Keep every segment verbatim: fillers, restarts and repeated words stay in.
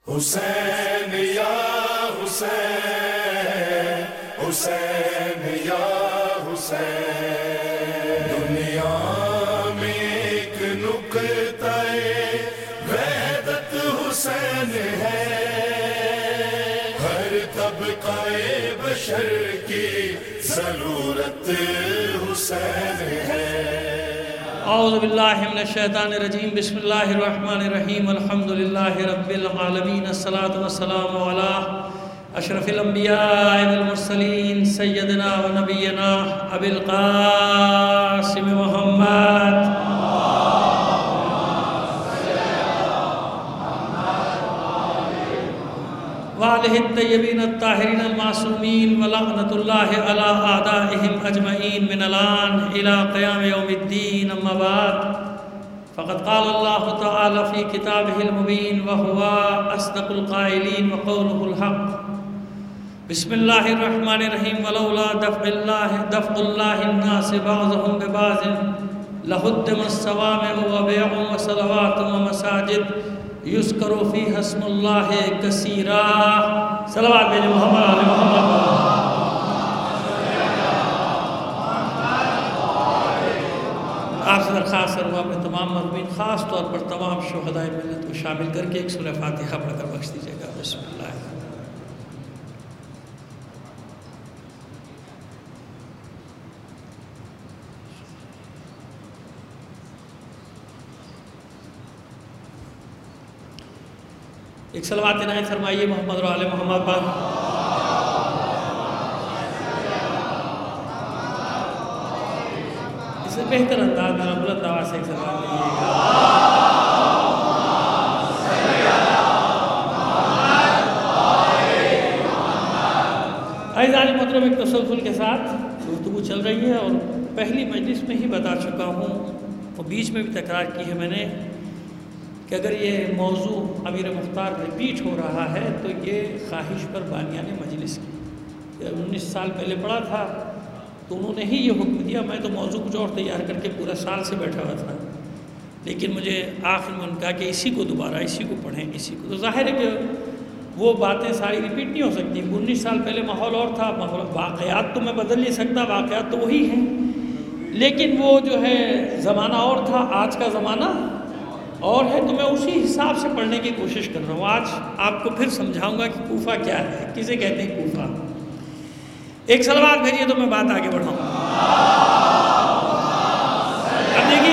حسین یا حسین، حسین یا حسین، دنیا میں ایک نقطہ وحدت حسین ہے، ہر طبقہ بشر کی ضرورت حسین ہے۔ اعوذ باللہ من الشیطان الرجیم، بسم اللہ الرحمن الرحیم، الحمدللہ رب العالمین، الصلاۃ والسلام علی اشرف الانبیاء والمرسلین، سیدنا و نبینا ابی القاسم محمد وآلہ الطیبین الطاہرین المعصومین، ولعنۃ اللہ علی اعدائہم اجمعین من الآن الی قیام یوم الدین، اما بعد فقد قال اللہ تعالی فی کتابہ المبین وہو اصدق القائلین وقولہ الحق۔ بسم اللہ الرحمن الرحیم، ولولا دفع اللہ دفع اللہ الناس بعضهم ببعض لہدمت الصوامع وبیع وصلوات ومساجد یذکر فیہا اسم اللہ کثیرا۔ صلوات بھیجیں محمد علی محمد۔ آپ سے درخواست ہے اپنے تمام مرحومین، خاص طور پر تمام شہداء ملت کو شامل کر کے ایک سورہ فاتحہ پڑھ کر بخش دیجیے گا۔ بسم اللہ۔ ایک صلوات عنایت فرمائیے محمد و آل محمد پر۔ اس سے بہتر انداز میں بلند آواز سے ایک صلوات دیجیے گا۔ اعزائي محترم، ایک تسلسل کے ساتھ گفتگو چل رہی ہے اور پہلی مجلس میں ہی بتا چکا ہوں اور بیچ میں بھی تکرار کی ہے میں نے کہ اگر یہ موضوع امیر مختار ریپیٹ ہو رہا ہے تو یہ خواہش پر بانیان مجلس کی، انیس سال پہلے پڑھا تھا تو انہوں نے ہی یہ حکم دیا، میں تو موضوع کچھ اور تیار کر کے پورا سال سے بیٹھا ہوا تھا، لیکن مجھے آخر میں ان کہا کہ اسی کو دوبارہ اسی کو پڑھیں اسی کو، تو ظاہر ہے کہ وہ باتیں ساری ریپیٹ نہیں ہو سکتی۔ انیس سال پہلے ماحول اور تھا، واقعات تو میں بدل نہیں سکتا، واقعات تو وہی ہیں، لیکن وہ جو ہے زمانہ اور تھا، آج کا زمانہ اور ہے، تو میں اسی حساب سے پڑھنے کی کوشش کر رہا ہوں۔ آج آپ کو پھر سمجھاؤں گا کہ کوفہ کیا ہے، کسے کہتے ہیں کوفہ۔ ایک صلوات بھیجیے تو میں بات آگے بڑھاؤں۔ اب دیکھیے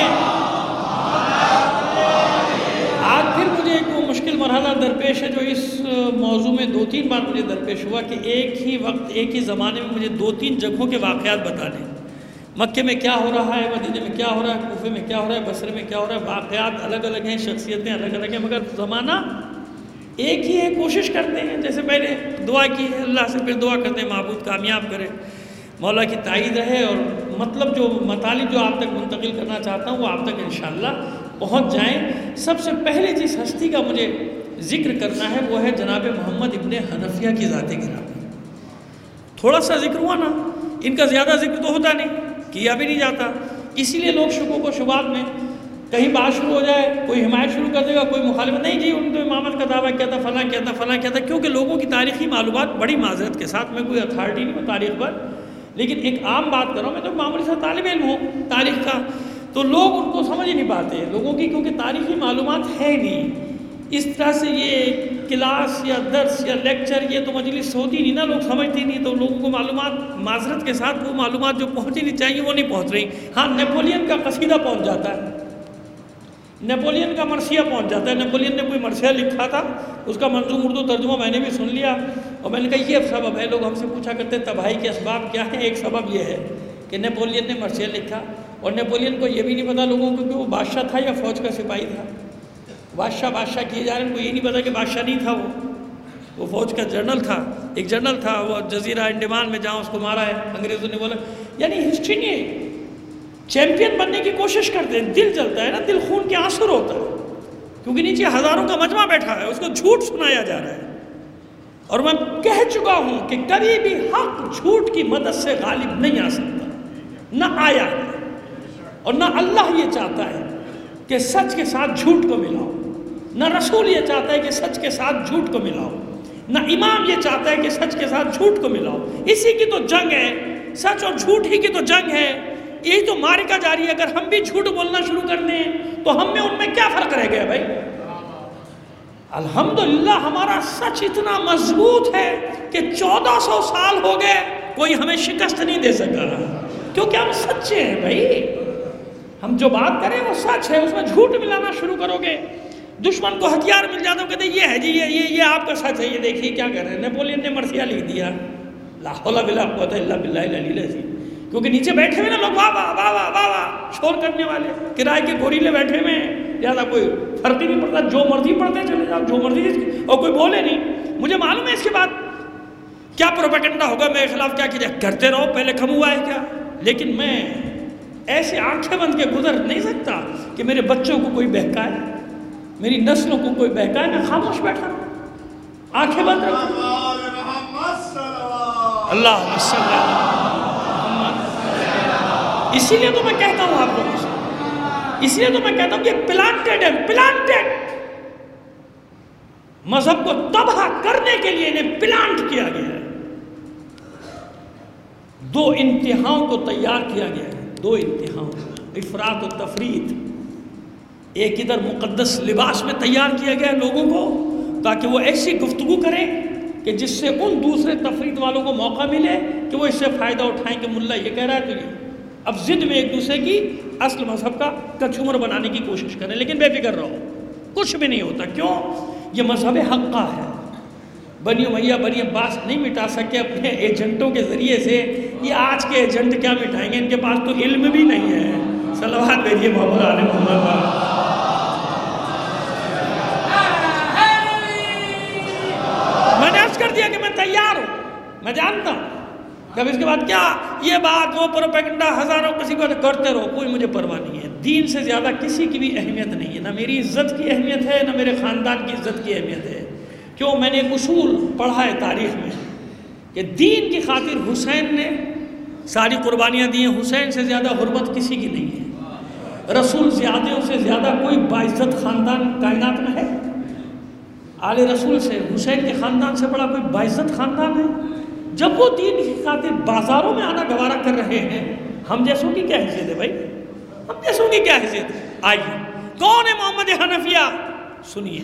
آج پھر مجھے ایک وہ مشکل مرحلہ درپیش ہے جو اس موضوع میں دو تین بار مجھے درپیش ہوا کہ ایک ہی وقت ایک ہی زمانے میں مجھے دو تین جگہوں کے واقعات بتانے، مکے میں کیا ہو رہا ہے، مدینے میں کیا ہو رہا ہے، کوفے میں کیا ہو رہا ہے، بصرے میں کیا ہو رہا ہے، واقعات الگ الگ ہیں، شخصیتیں الگ الگ ہیں، مگر زمانہ ایک ہی ہے۔ کوشش کرتے ہیں جیسے میں نے دعا کی ہے، اللہ سے پھر دعا کرتے ہیں معبود کامیاب کرے، مولا کی تائید رہے اور مطلب جو مطالب جو آپ تک منتقل کرنا چاہتا ہوں وہ آپ تک انشاءاللہ پہنچ جائیں۔ سب سے پہلے جس ہستی کا مجھے ذکر کرنا ہے وہ ہے جناب محمد ابن حنفیہ کی ذات گرامی۔ تھوڑا سا ذکر ہوا نا، ان کا زیادہ ذکر تو ہوتا نہیں، کیا بھی نہیں جاتا، اسی لیے لوگ شکوک و شبہات میں کہیں بات شروع ہو جائے، کوئی حمایت شروع کر دے گا، کوئی مخالفت، نہیں جی ان تو امامت کا دعویٰ کیا تھا، فلاں کیا تھا، فلاں کیا تھا، کیونکہ لوگوں کی تاریخی معلومات بڑی معذرت کے ساتھ، میں کوئی اتھارٹی نہیں ہوں تاریخ پر، لیکن ایک عام بات کر رہا ہوں، میں تو معمولی سا طالب علم ہوں تاریخ کا، تو لوگ ان کو سمجھ ہی نہیں پاتے لوگوں کی، کیونکہ تاریخی معلومات ہے نہیں۔ اس طرح سے یہ کلاس یا درس یا لیکچر یہ تو مجلس ہوتی نہیں نا، لوگ سمجھتی نہیں، تو لوگوں کو معلومات معذرت کے ساتھ وہ معلومات جو پہنچنی چاہیے وہ نہیں پہنچ رہی۔ ہاں نیپولین کا قصیدہ پہنچ جاتا ہے، نیپولین کا مرثیہ پہنچ جاتا ہے، نیپولین نے کوئی مرثیہ لکھا تھا، اس کا منظوم اردو ترجمہ میں نے بھی سن لیا اور میں نے کہا یہ سبب ہے، لوگ ہم سے پوچھا کرتے ہیں تباہی کے اسباب کیا ہیں، ایک سبب یہ ہے کہ نیپولین نے مرثیہ لکھا، اور نیپولین کو یہ بھی نہیں پتا لوگوں کو کہ وہ بادشاہ تھا یا فوج کا سپاہی تھا۔ بادشاہ بادشاہ کیے جا رہے ہیں، ان کو یہ نہیں پتا کہ بادشاہ نہیں تھا، وہ وہ فوج کا جنرل تھا، ایک جنرل تھا، وہ جزیرہ انڈمان میں جہاں اس کو مارا ہے انگریزوں نے، بولا یعنی ہسٹری نہیں، چیمپئن بننے کی کوشش کرتے ہیں، دل جلتا ہے نا، دل خون کے آنسر ہوتا ہے، کیونکہ نیچے ہزاروں کا مجمع بیٹھا ہے، اس کو جھوٹ سنایا جا رہا ہے، اور میں کہہ چکا ہوں کہ کبھی بھی حق جھوٹ کی مدد سے غالب نہیں آ سکتا، نہ آیا ہے، اور نہ اللہ یہ چاہتا ہے کہ سچ کے ساتھ جھوٹ کو ملاؤ، نہ رسول یہ چاہتا ہے کہ سچ کے ساتھ جھوٹ کو ملاؤ، نہ امام یہ چاہتا ہے کہ سچ کے ساتھ جھوٹ کو ملاؤ۔ اسی کی تو جنگ ہے، سچ اور جھوٹ ہی کی تو جنگ ہے، یہی تو معرکہ جاری ہے۔ اگر ہم بھی جھوٹ بولنا شروع کر دیں تو ہم میں ان میں کیا فرق رہ گیا بھائی؟ الحمدللہ ہمارا سچ اتنا مضبوط ہے کہ چودہ سو سال ہو گئے کوئی ہمیں شکست نہیں دے سکا، کیونکہ ہم سچے ہیں بھائی۔ ہم جو بات کریں وہ سچ ہے، اس میں جھوٹ ملانا شروع کرو گے دشمن کو ہتھیار مل جاتا ہے، کہتے ہیں یہ ہے جی، یہ یہ یہ آپ کا سچ ہے، یہ دیکھیے کیا کر رہے ہیں۔ نیپولین نے مرثیہ لکھ دیا، لا حول ولا قوت الا باللہ العلی العظیم، کیونکہ نیچے بیٹھے ہوئے نا لوگ واہ واہ واہ واہ واہ واہ شور کرنے والے، کرائے کے گوریلے بیٹھے ہوئے ہیں، زیادہ کوئی فرق ہی نہیں پڑتا، جو مرضی پڑھتے چلے جاؤ، جو مرضی، اور کوئی بولے نہیں۔ مجھے معلوم ہے اس کے بعد کیا پروپیگنڈا ہوگا میرے خلاف، کیا کیا کرتے رہو، پہلے کم ہوا ہے کیا، لیکن میں ایسے آنکھیں بند کے گزر نہیں سکتا کہ میرے بچوں کو کوئی بہکائے، میری نسلوں کو کوئی بہکائے، میں خاموش بیٹھا رہوں، آنکھیں بند رکھوں۔ اللہ صلی اللہ، اسی لیے تو میں کہتا ہوں آپ لوگوں سے، اس لیے تو میں کہتا ہوں کہ پلانٹڈ ہے، پلانٹڈ مذہب کو تباہ کرنے کے لیے انہیں پلانٹ کیا گیا ہے، دو انتہاؤں کو تیار کیا گیا ہے، دو انتہاؤں، افراط و تفریط۔ ایک ادھر مقدس لباس میں تیار کیا گیا ہے لوگوں کو تاکہ وہ ایسی گفتگو کریں کہ جس سے ان دوسرے تفریط والوں کو موقع ملے کہ وہ اس سے فائدہ اٹھائیں کہ ملا یہ کہہ رہا ہے تو یہ، اب ضد میں ایک دوسرے کی اصل مذہب کا کچومر بنانے کی کوشش کریں، لیکن بے فکر رہو، کچھ بھی نہیں ہوتا۔ کیوں؟ یہ مذہب حقہ ہے، بنی امیہ بنی عباس نہیں مٹا سکے اپنے ایجنٹوں کے ذریعے سے، یہ آج کے ایجنٹ کیا مٹائیں گے، ان کے پاس تو علم بھی نہیں ہے۔ صلوات بھیجیے محمد علی محمد۔ میں نے عرض کر دیا کہ میں تیار ہوں، میں جانتا ہوں کہ اب اس کے بعد کیا یہ بات وہ پروپیگنڈا ہزاروں کسی کو کرتے رہو، کوئی مجھے پرواہ نہیں ہے۔ دین سے زیادہ کسی کی بھی اہمیت نہیں ہے، نہ میری عزت کی اہمیت ہے نہ میرے خاندان کی عزت کی اہمیت ہے۔ کیوں؟ میں نے ایک اصول پڑھا ہے تاریخ میں کہ دین کی خاطر حسین نے ساری قربانیاں دی ہیں، حسین سے زیادہ حرمت کسی کی نہیں ہے۔ رسول زیادوں سے زیادہ کوئی باعزت خاندان کائنات میں ہے؟ آل رسول سے حسین کے خاندان سے بڑا کوئی باعزت خاندان ہے؟ جب وہ دین کی خاطر بازاروں میں آنا گوارا کر رہے ہیں، ہم جیسوں کی کیا حیثیت ہے بھائی؟ ہم جیسوں کی کیا حیثیت ہے؟ آئیے، کون ہے محمد حنفیہ؟ سنیے،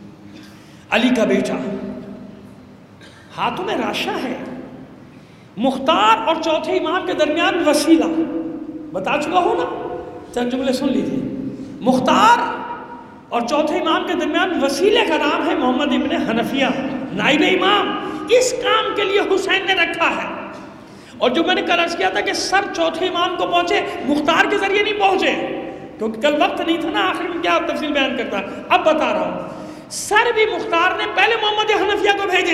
علی کا بیٹا، ہاتھوں میں راشا ہے، مختار اور چوتھے امام کے درمیان وسیلہ، بتا چکا ہوں نا، چند جملے سن لیجیے۔ مختار اور چوتھے امام کے درمیان وسیلے کا نام ہے محمد ابن حنفیہ، نائب امام، اس کام کے لیے حسین نے رکھا ہے۔ اور جو میں نے کل عرض کیا تھا کہ سر چوتھے امام کو پہنچے، مختار کے ذریعے نہیں پہنچے، کیونکہ کل وقت نہیں تھا نا، آخر میں کیا تفصیل بیان کرتا، اب بتا رہا ہوں۔ سر بھی مختار نے پہلے محمد حنفیہ کو بھیجے،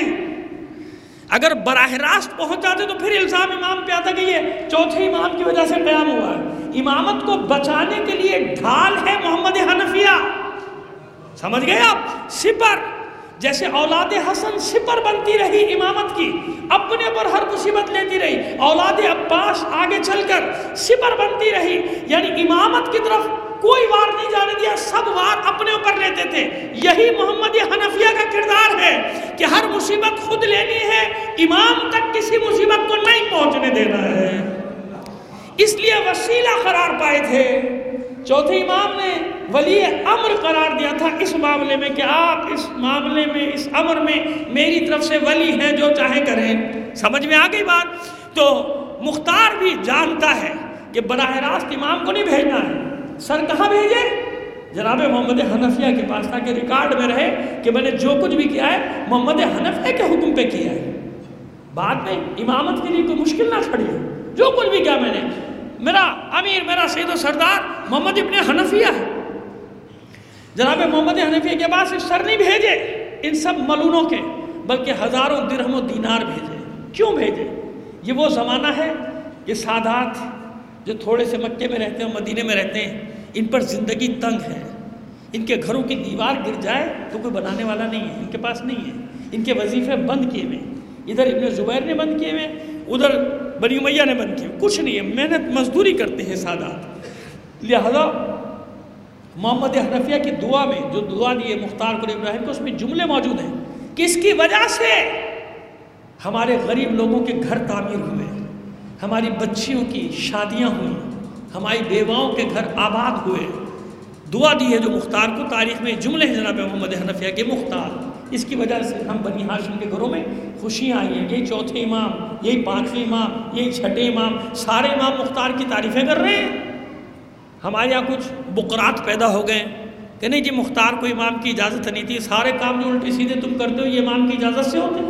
اگر براہ راست پہنچ جاتے تو پھر الزام امام پہ آتا کہ یہ چوتھے امام کی وجہ سے قیام ہوا ہے۔ امامت کو بچانے کے لیے ڈھال ہے محمد حنفیہ، سمجھ گئے آپ؟ سپر، جیسے اولاد حسن سپر بنتی رہی امامت کی، اپنے پر ہر مصیبت لیتی رہی، اولاد عباس آگے چل کر سپر بنتی رہی، یعنی امامت کی طرف کوئی وار نہیں جانے دیا، سب وار اپنے اوپر لیتے تھے۔ یہی محمد حنفیہ کا کردار ہے کہ ہر مصیبت خود لینی ہے، امام تک کسی مصیبت کو نہیں پہنچنے دینا ہے، اس لیے وسیلہ قرار پائے تھے۔ چوتھے امام نے ولی امر قرار دیا تھا اس معاملے میں کہ آپ اس معاملے میں، اس امر میں میری طرف سے ولی ہیں، جو چاہے کریں۔ سمجھ میں آ گئی بات؟ تو مختار بھی جانتا ہے کہ براہ راست امام کو نہیں بھیجنا ہے، سر کہاں بھیجے؟ جناب محمد حنفیہ کے پاس، تاکہ ریکارڈ میں رہے کہ میں نے جو کچھ بھی کیا ہے محمد حنفیہ کے حکم پہ کیا ہے، بعد میں امامت کے لیے کوئی مشکل نہ کھڑی ہو۔ جو کچھ بھی کیا میں نے، میرا امیر، میرا سید و سردار محمد ابن حنفیہ ہے۔ جناب محمد حنفیہ کے پاس سر نہیں بھیجے ان سب ملونوں کے، بلکہ ہزاروں درہم و دینار بھیجے۔ کیوں بھیجے؟ یہ وہ زمانہ ہے کہ سادات جو تھوڑے سے مکے میں رہتے ہیں، مدینے میں رہتے ہیں، ان پر زندگی تنگ ہے، ان کے گھروں کی دیوار گر جائے تو کوئی بنانے والا نہیں ہے، ان کے پاس نہیں ہے، ان کے وظیفے بند کیے ہوئے، ادھر ابن زبیر نے بند کیے ہوئے، ادھر بنی امیہ نے بند کیے، کچھ نہیں ہے، محنت مزدوری کرتے ہیں سادات۔ لہذا محمد حنفیہ کی دعا میں جو دعا دی ہے مختار قلی ابراہیم کو، اس میں جملے موجود ہیں کہ اس کی وجہ سے ہمارے غریب لوگوں کے گھر تعمیر ہوئے، ہماری بچیوں کی شادیاں ہوئیں، ہماری بیواؤں کے گھر آباد ہوئے. دعا دی ہے جو مختار کو، تاریخ میں جملے ہیں جناب محمد حنفیہ کے مختار. اس کی وجہ سے ہم بنی ہاشم کے گھروں میں خوشیاں آئی ہیں. یہی چوتھے امام، یہی پانچویں امام، یہی چھٹے امام، سارے امام مختار کی تعریفیں کر رہے ہیں. ہمارے یہاں کچھ بقرات پیدا ہو گئے کہ نہیں جی مختار کو امام کی اجازت نہیں تھی، سارے کام جو الٹے سیدھے تم کرتے ہو یہ امام کی اجازت سے ہوتے ہیں.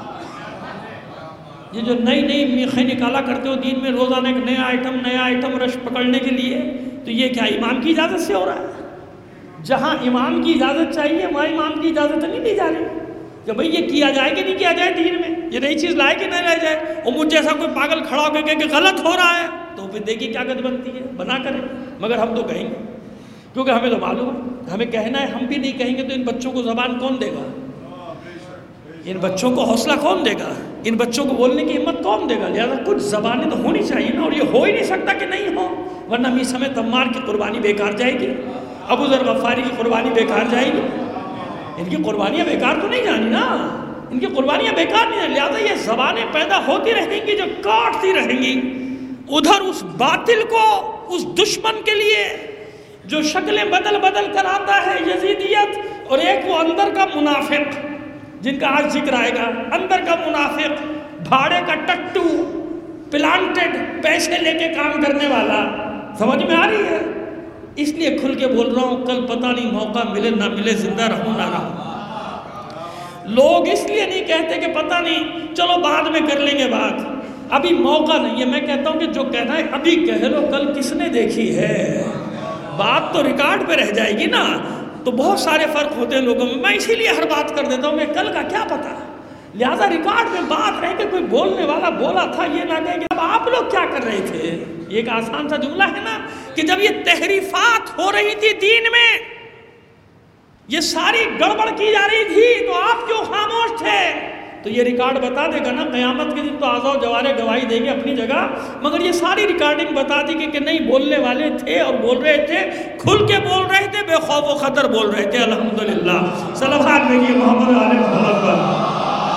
یہ جو نئی نئی میخیں نکالا کرتے ہو دین میں، روزانہ ایک نیا آئٹم نیا آئٹم رش پکڑنے کے لیے، تو یہ کیا امام کی اجازت سے ہو رہا ہے؟ جہاں امام کی اجازت چاہیے وہاں امام کی اجازت نہیں دی جا رہی کہ بھئی یہ کیا جائے کہ نہیں کیا جائے دین میں، یہ نئی چیز لائے کہ نہ لائے جائے. اور مجھ جیسا کوئی پاگل کھڑا ہو کے کہے کہ غلط ہو رہا ہے تو پھر دیکھیے کیا گد بنتی ہے، بنا کریں. مگر ہم تو کہیں گے کیونکہ ہمیں تو معلوم ہے، ہمیں کہنا ہے. ہم بھی نہیں کہیں گے تو ان بچوں کو زبان کون دے گا؟ ان بچوں کو حوصلہ کون دے گا؟ ان بچوں کو بولنے کی ہمت کون دے گا؟ لہٰذا کچھ زبانیں تو ہونی چاہیے نا، اور یہ ہو ہی نہیں سکتا کہ نہیں ہو، ورنہ میثم تمار کی قربانی بیکار جائے گی، ابو ذر غفاری کی قربانی بیکار جائے گی. ان کی قربانیاں بیکار تو نہیں جانی نا، ان کی قربانیاں بیکار نہیں ہیں. لہٰذا یہ زبانیں پیدا ہوتی رہیں گی جو کاٹتی رہیں گی ادھر اس باطل کو، اس دشمن کے لیے جو شکلیں بدل بدل کر آتا ہے یزیدیت، اور ایک وہ اندر کا منافق جن کا آج ذکر آئے گا. اندر کا منافق، بھاڑے کا ٹٹو، پلانٹڈ، پیسے لے کے کام کرنے والا. سمجھ میں آ رہی ہے؟ اس لیے کھل کے بول رہا ہوں، کل پتہ نہیں موقع ملے نہ ملے، زندہ رہوں نہ رہوں. لوگ اس لیے نہیں کہتے کہ پتہ نہیں چلو بعد میں کر لیں گے بات، ابھی موقع نہیں ہے. میں کہتا ہوں کہ جو کہنا ہے ابھی کہہ لو، کل کس نے دیکھی ہے؟ بات تو ریکارڈ پہ رہ جائے گی نا. تو بہت سارے فرق ہوتے ہیں لوگوں میں، میں اسی لیے ہر بات کر دیتا ہوں کہ کل کا کیا پتہ. لہٰذا ریکارڈ میں بات رہے کہ کوئی بولنے والا بولا تھا، یہ نہ کہیں کہ اب آپ لوگ کیا کر رہے تھے. یہ ایک آسان سا جملہ ہے نا کہ جب یہ تحریفات ہو رہی تھی دین میں، یہ ساری گڑبڑ کی جا رہی تھی، تو آپ کیوں خاموش تھے؟ تو یہ ریکارڈ بتا دے گا نا قیامت کے دن. تو اعضاء و جوارح گواہی دیں گے اپنی جگہ، مگر یہ ساری ریکارڈنگ بتا دی کہ, کہ نہیں بولنے والے تھے اور بول رہے تھے، کھل کے بول رہے تھے، بے خوف و خطر بول رہے تھے. الحمدللہ. صلوات بھیجیے محمد آل محمد پر.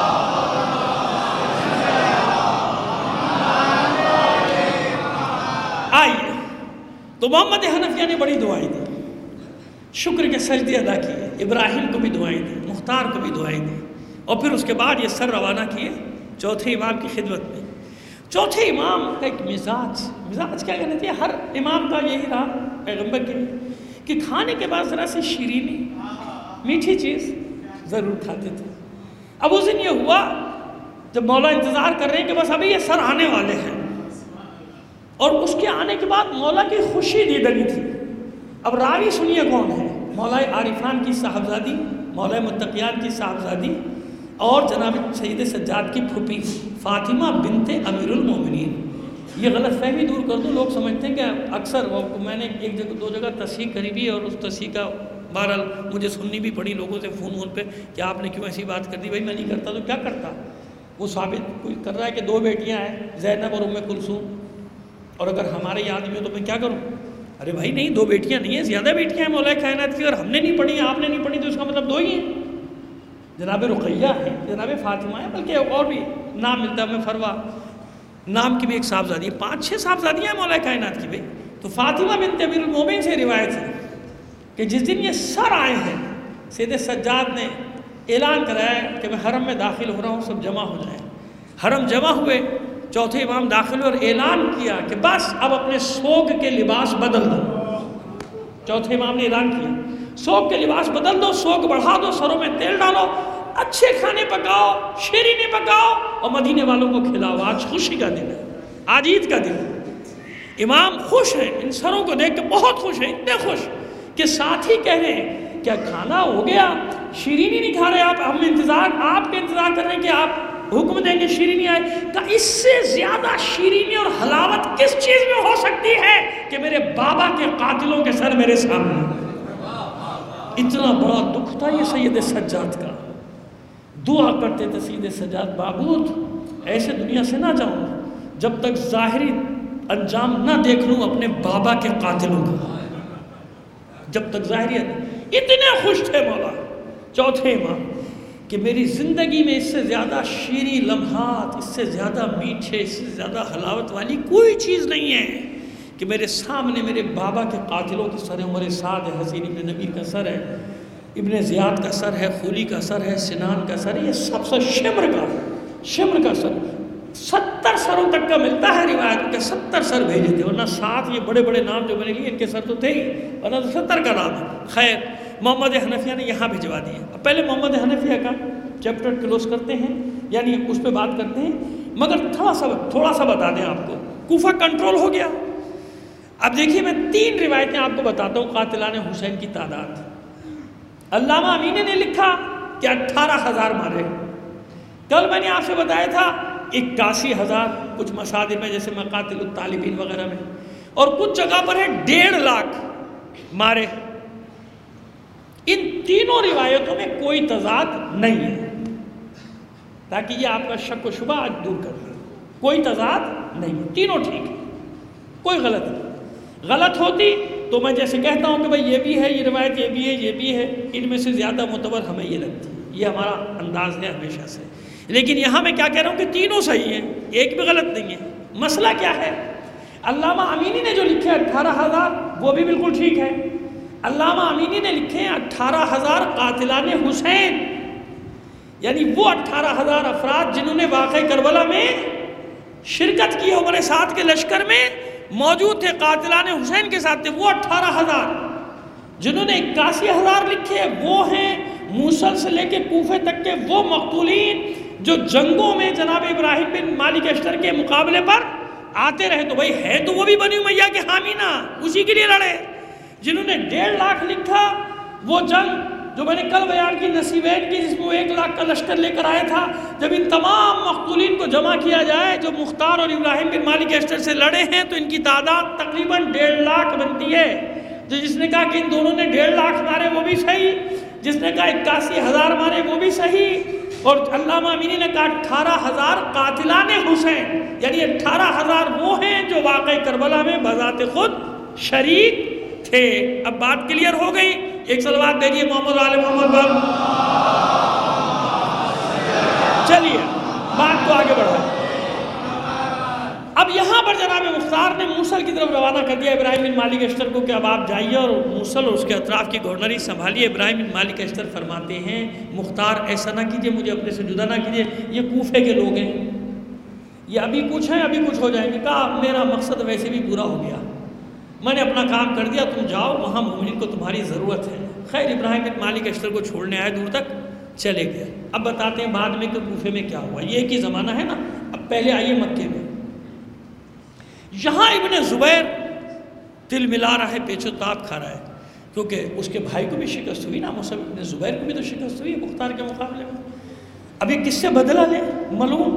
آئیے تو محمد حنفیہ نے بڑی دعائیں دی، شکر کے سجدے ادا کیے، ابراہیم کو بھی دعائیں دی، مختار کو بھی دعائیں دی، اور پھر اس کے بعد یہ سر روانہ کیے چوتھے امام کی خدمت میں. چوتھے امام کا ایک مزاج، مزاج کیا کہنا چاہیے، ہر امام کا یہی رہا پیغمبر کے لیے کہ کھانے کے بعد ذرا سی شیرینی، میٹھی چیز ضرور کھاتے تھے. اب اس دن یہ ہوا جب مولا انتظار کر رہے ہیں کہ بس ابھی یہ سر آنے والے ہیں، اور اس کے آنے کے بعد مولا کی خوشی دیدنی تھی. اب راوی سنیے کون ہے، مولا عارفان کی صاحبزادی، مولا متقیان کی صاحبزادی، اور جناب سید سجاد کی پھوپھی فاطمہ بنت امیر المومنین. یہ غلط فہمی دور کر دو. لوگ سمجھتے ہیں کہ اکثر میں نے ایک جگہ دو جگہ تصحیح کری بھی، اور اس تصحیح کا بہرحال مجھے سننی بھی پڑی لوگوں سے فون فون پہ کہ آپ نے کیوں ایسی بات کر دی. بھائی میں نہیں کرتا تو کیا کرتا، وہ ثابت کوئی کر رہا ہے کہ دو بیٹیاں ہیں زینب اور ام کلثوم، اور اگر ہمارے یاد میں تو میں کیا کروں. ارے بھائی نہیں، دو بیٹیاں نہیں ہیں، زیادہ بیٹیاں ہیں مولا کائنات کی. اگر ہم نے نہیں پڑھی، آپ نے نہیں پڑھی، تو اس کا مطلب دو ہی ہیں. جناب رقیہ ہے، جناب فاطمہ ہے، بلکہ اور بھی نام ملتا ہے. میں فروا نام کی بھی ایک صاحبزادی ہے، پانچ چھ صاحبزادیاں ہیں مولا کائنات کی. بھائی تو فاطمہ بنت امیر المومنین سے روایت ہے کہ جس دن یہ سر آئے ہیں، سید سجاد نے اعلان کرایا کہ میں حرم میں داخل ہو رہا ہوں، سب جمع ہو جائیں. حرم جمع ہوئے، چوتھے امام داخل ہوئے اور اعلان کیا کہ بس اب اپنے سوگ کے لباس بدل دو. چوتھے امام نے اعلان کیا سوگ کے لباس بدل دو، سوگ بڑھا دو، سروں میں تیل ڈالو، اچھے کھانے پکاؤ، شیرینی پکاؤ، اور مدینے والوں کو کھلاؤ. آج خوشی کا دن ہے، آج عید کا دن ہے. امام خوش ہیں، ان سروں کو دیکھ کے بہت خوش ہیں، اتنے خوش کہ ساتھ ہی کہہ رہے ہیں کیا کھانا ہو گیا، شیرینی نہیں کھا رہے آپ، ہم انتظار آپ کے انتظار کر رہے ہیں کہ آپ حکم دیں گے شیرینی آئے. کہ اس سے زیادہ شیرینی اور حلاوت کس چیز میں ہو سکتی ہے کہ میرے بابا کے قاتلوں کے سر میرے سامنے. اتنا بڑا دکھ تھا یہ سید سجاد کا. دعا کرتے تھے سید سجاد، معبود ایسے دنیا سے نہ جاؤں جب تک ظاہری انجام نہ دیکھ لوں اپنے بابا کے قاتلوں کا. جب تک ظاہریت اتنے خوش تھے مولا چوتھے امام کہ میری زندگی میں اس سے زیادہ شیریں لمحات، اس سے زیادہ میٹھے، اس سے زیادہ حلاوت والی کوئی چیز نہیں ہے کہ میرے سامنے میرے بابا کے قاتلوں کی سر ہے، عمر سعد ہے، حسین ابن نبیر کا سر ہے، ابن زیاد کا سر ہے، خولی کا سر ہے، سنان کا سر ہے، یہ سب سے شمر کا شمر کا سر ستر سروں تک کا ملتا ہے روایت کہ ستر سر بھیجے تھے، ورنہ سات یہ بڑے بڑے نام جو میں نے لیے ان کے سر تو تھے ہی، ورنہ تو ستر کا نام ہے۔ خیر محمد حنفیہ نے یہاں بھجوا دیے۔ اب پہلے محمد حنفیہ کا چیپٹر کلوز کرتے ہیں، یعنی اس پہ بات کرتے ہیں، مگر تھوڑا سا تھوڑا سا بتا دیں آپ کو، کوفہ کنٹرول ہو گیا۔ اب دیکھیے میں تین روایتیں آپ کو بتاتا ہوں قاتلان حسین کی تعداد۔ علامہ امینی نے لکھا کہ اٹھارہ ہزار مارے، کل میں نے آپ سے بتایا تھا اکاسی ہزار کچھ مصادر میں جیسے مقاتل الطالبین وغیرہ میں، اور کچھ جگہ پر ہے ڈیڑھ لاکھ مارے۔ ان تینوں روایتوں میں کوئی تضاد نہیں ہے، تاکہ یہ آپ کا شک و شبہ آج دور کر دیں، کوئی تضاد نہیں ہے، تینوں ٹھیک ہے، کوئی غلط نہیں۔ غلط ہوتی تو میں جیسے کہتا ہوں کہ بھائی یہ بھی ہے، یہ روایت یہ بھی ہے، یہ بھی ہے، ان میں سے زیادہ معتبر ہمیں یہ لگتی ہے، یہ ہمارا انداز ہے ہمیشہ سے۔ لیکن یہاں میں کیا کہہ رہا ہوں کہ تینوں صحیح ہیں، ایک بھی غلط نہیں ہے۔ مسئلہ کیا ہے؟ علامہ امینی نے جو لکھے اٹھارہ ہزار وہ بھی بالکل ٹھیک ہے۔ علامہ امینی نے لکھے اٹھارہ ہزار قاتلان حسین، یعنی وہ اٹھارہ ہزار افراد جنہوں نے واقعہ کربلا میں شرکت کی، عمر سعد کے لشکر میں موجود تھے، قاتلان حسین کے ساتھ تھے، وہ اٹھارہ ہزار۔ جنہوں نے اکاسی ہزار لکھے وہ ہیں موصل سے لے کے کوفے تک کے وہ مقتولین جو جنگوں میں جناب ابراہیم بن مالک اشتر کے مقابلے پر آتے رہے، تو بھائی ہے تو وہ بھی بنی امیہ کے حامی نا، اسی کے لیے لڑے۔ جنہوں نے ڈیڑھ لاکھ لکھا وہ جنگ جو میں نے کل بیان کی نصیبین کی، جس میں وہ ایک لاکھ کا لشکر لے کر آیا تھا، جب ان تمام مقتولین کو جمع کیا جائے جو مختار اور ابراہیم بن مالک اشتر سے لڑے ہیں تو ان کی تعداد تقریباً ڈیڑھ لاکھ بنتی ہے۔ جو جس نے کہا کہ ان دونوں نے ڈیڑھ لاکھ مارے وہ بھی صحیح، جس نے کہا اکاسی ہزار مارے وہ بھی صحیح، اور علامہ امینی نے کہا اٹھارہ ہزار قاتلان حسین، یعنی اٹھارہ ہزار وہ ہیں جو واقع کربلا میں بذات خود شریک تھے۔ اب بات کلیئر ہو گئی؟ ایک صلوات دیجیے محمد آل محمد پر۔ چلیے بات کو آگے بڑھائیں۔ اب یہاں پر جناب مختار نے موصل کی طرف روانہ کر دیا ابراہیم بن مالک اشتر کو کہ اب آپ جائیے اور موصل اور اس کے اطراف کی گورنری سنبھالیے۔ ابراہیم بن مالک اشتر فرماتے ہیں مختار ایسا نہ کیجیے، مجھے اپنے سے جدا نہ کیجیے، یہ کوفے کے لوگ ہیں، یہ ابھی کچھ ہیں ابھی کچھ ہو جائیں گے۔ کہا میرا مقصد ویسے بھی پورا ہو گیا، میں نے اپنا کام کر دیا، تم جاؤ، وہاں مومنین کو تمہاری ضرورت ہے۔ خیر ابراہیم بن مالک اشتر کو چھوڑنے آئے، دور تک چلے گئے۔ اب بتاتے ہیں بعد میں کہ کوفے میں کیا ہوا، یہ ایک ہی زمانہ ہے نا۔ اب پہلے آئیے مکے میں، یہاں ابن زبیر دل ملا رہا ہے، پیچ و تاب کھا رہا ہے، کیونکہ اس کے بھائی کو بھی شکست ہوئی نا، مصعب ابن زبیر کو بھی تو شکست ہوئی ہے مختار کے مقابلے میں۔ ابھی کس سے بدلہ لے؟ ملعون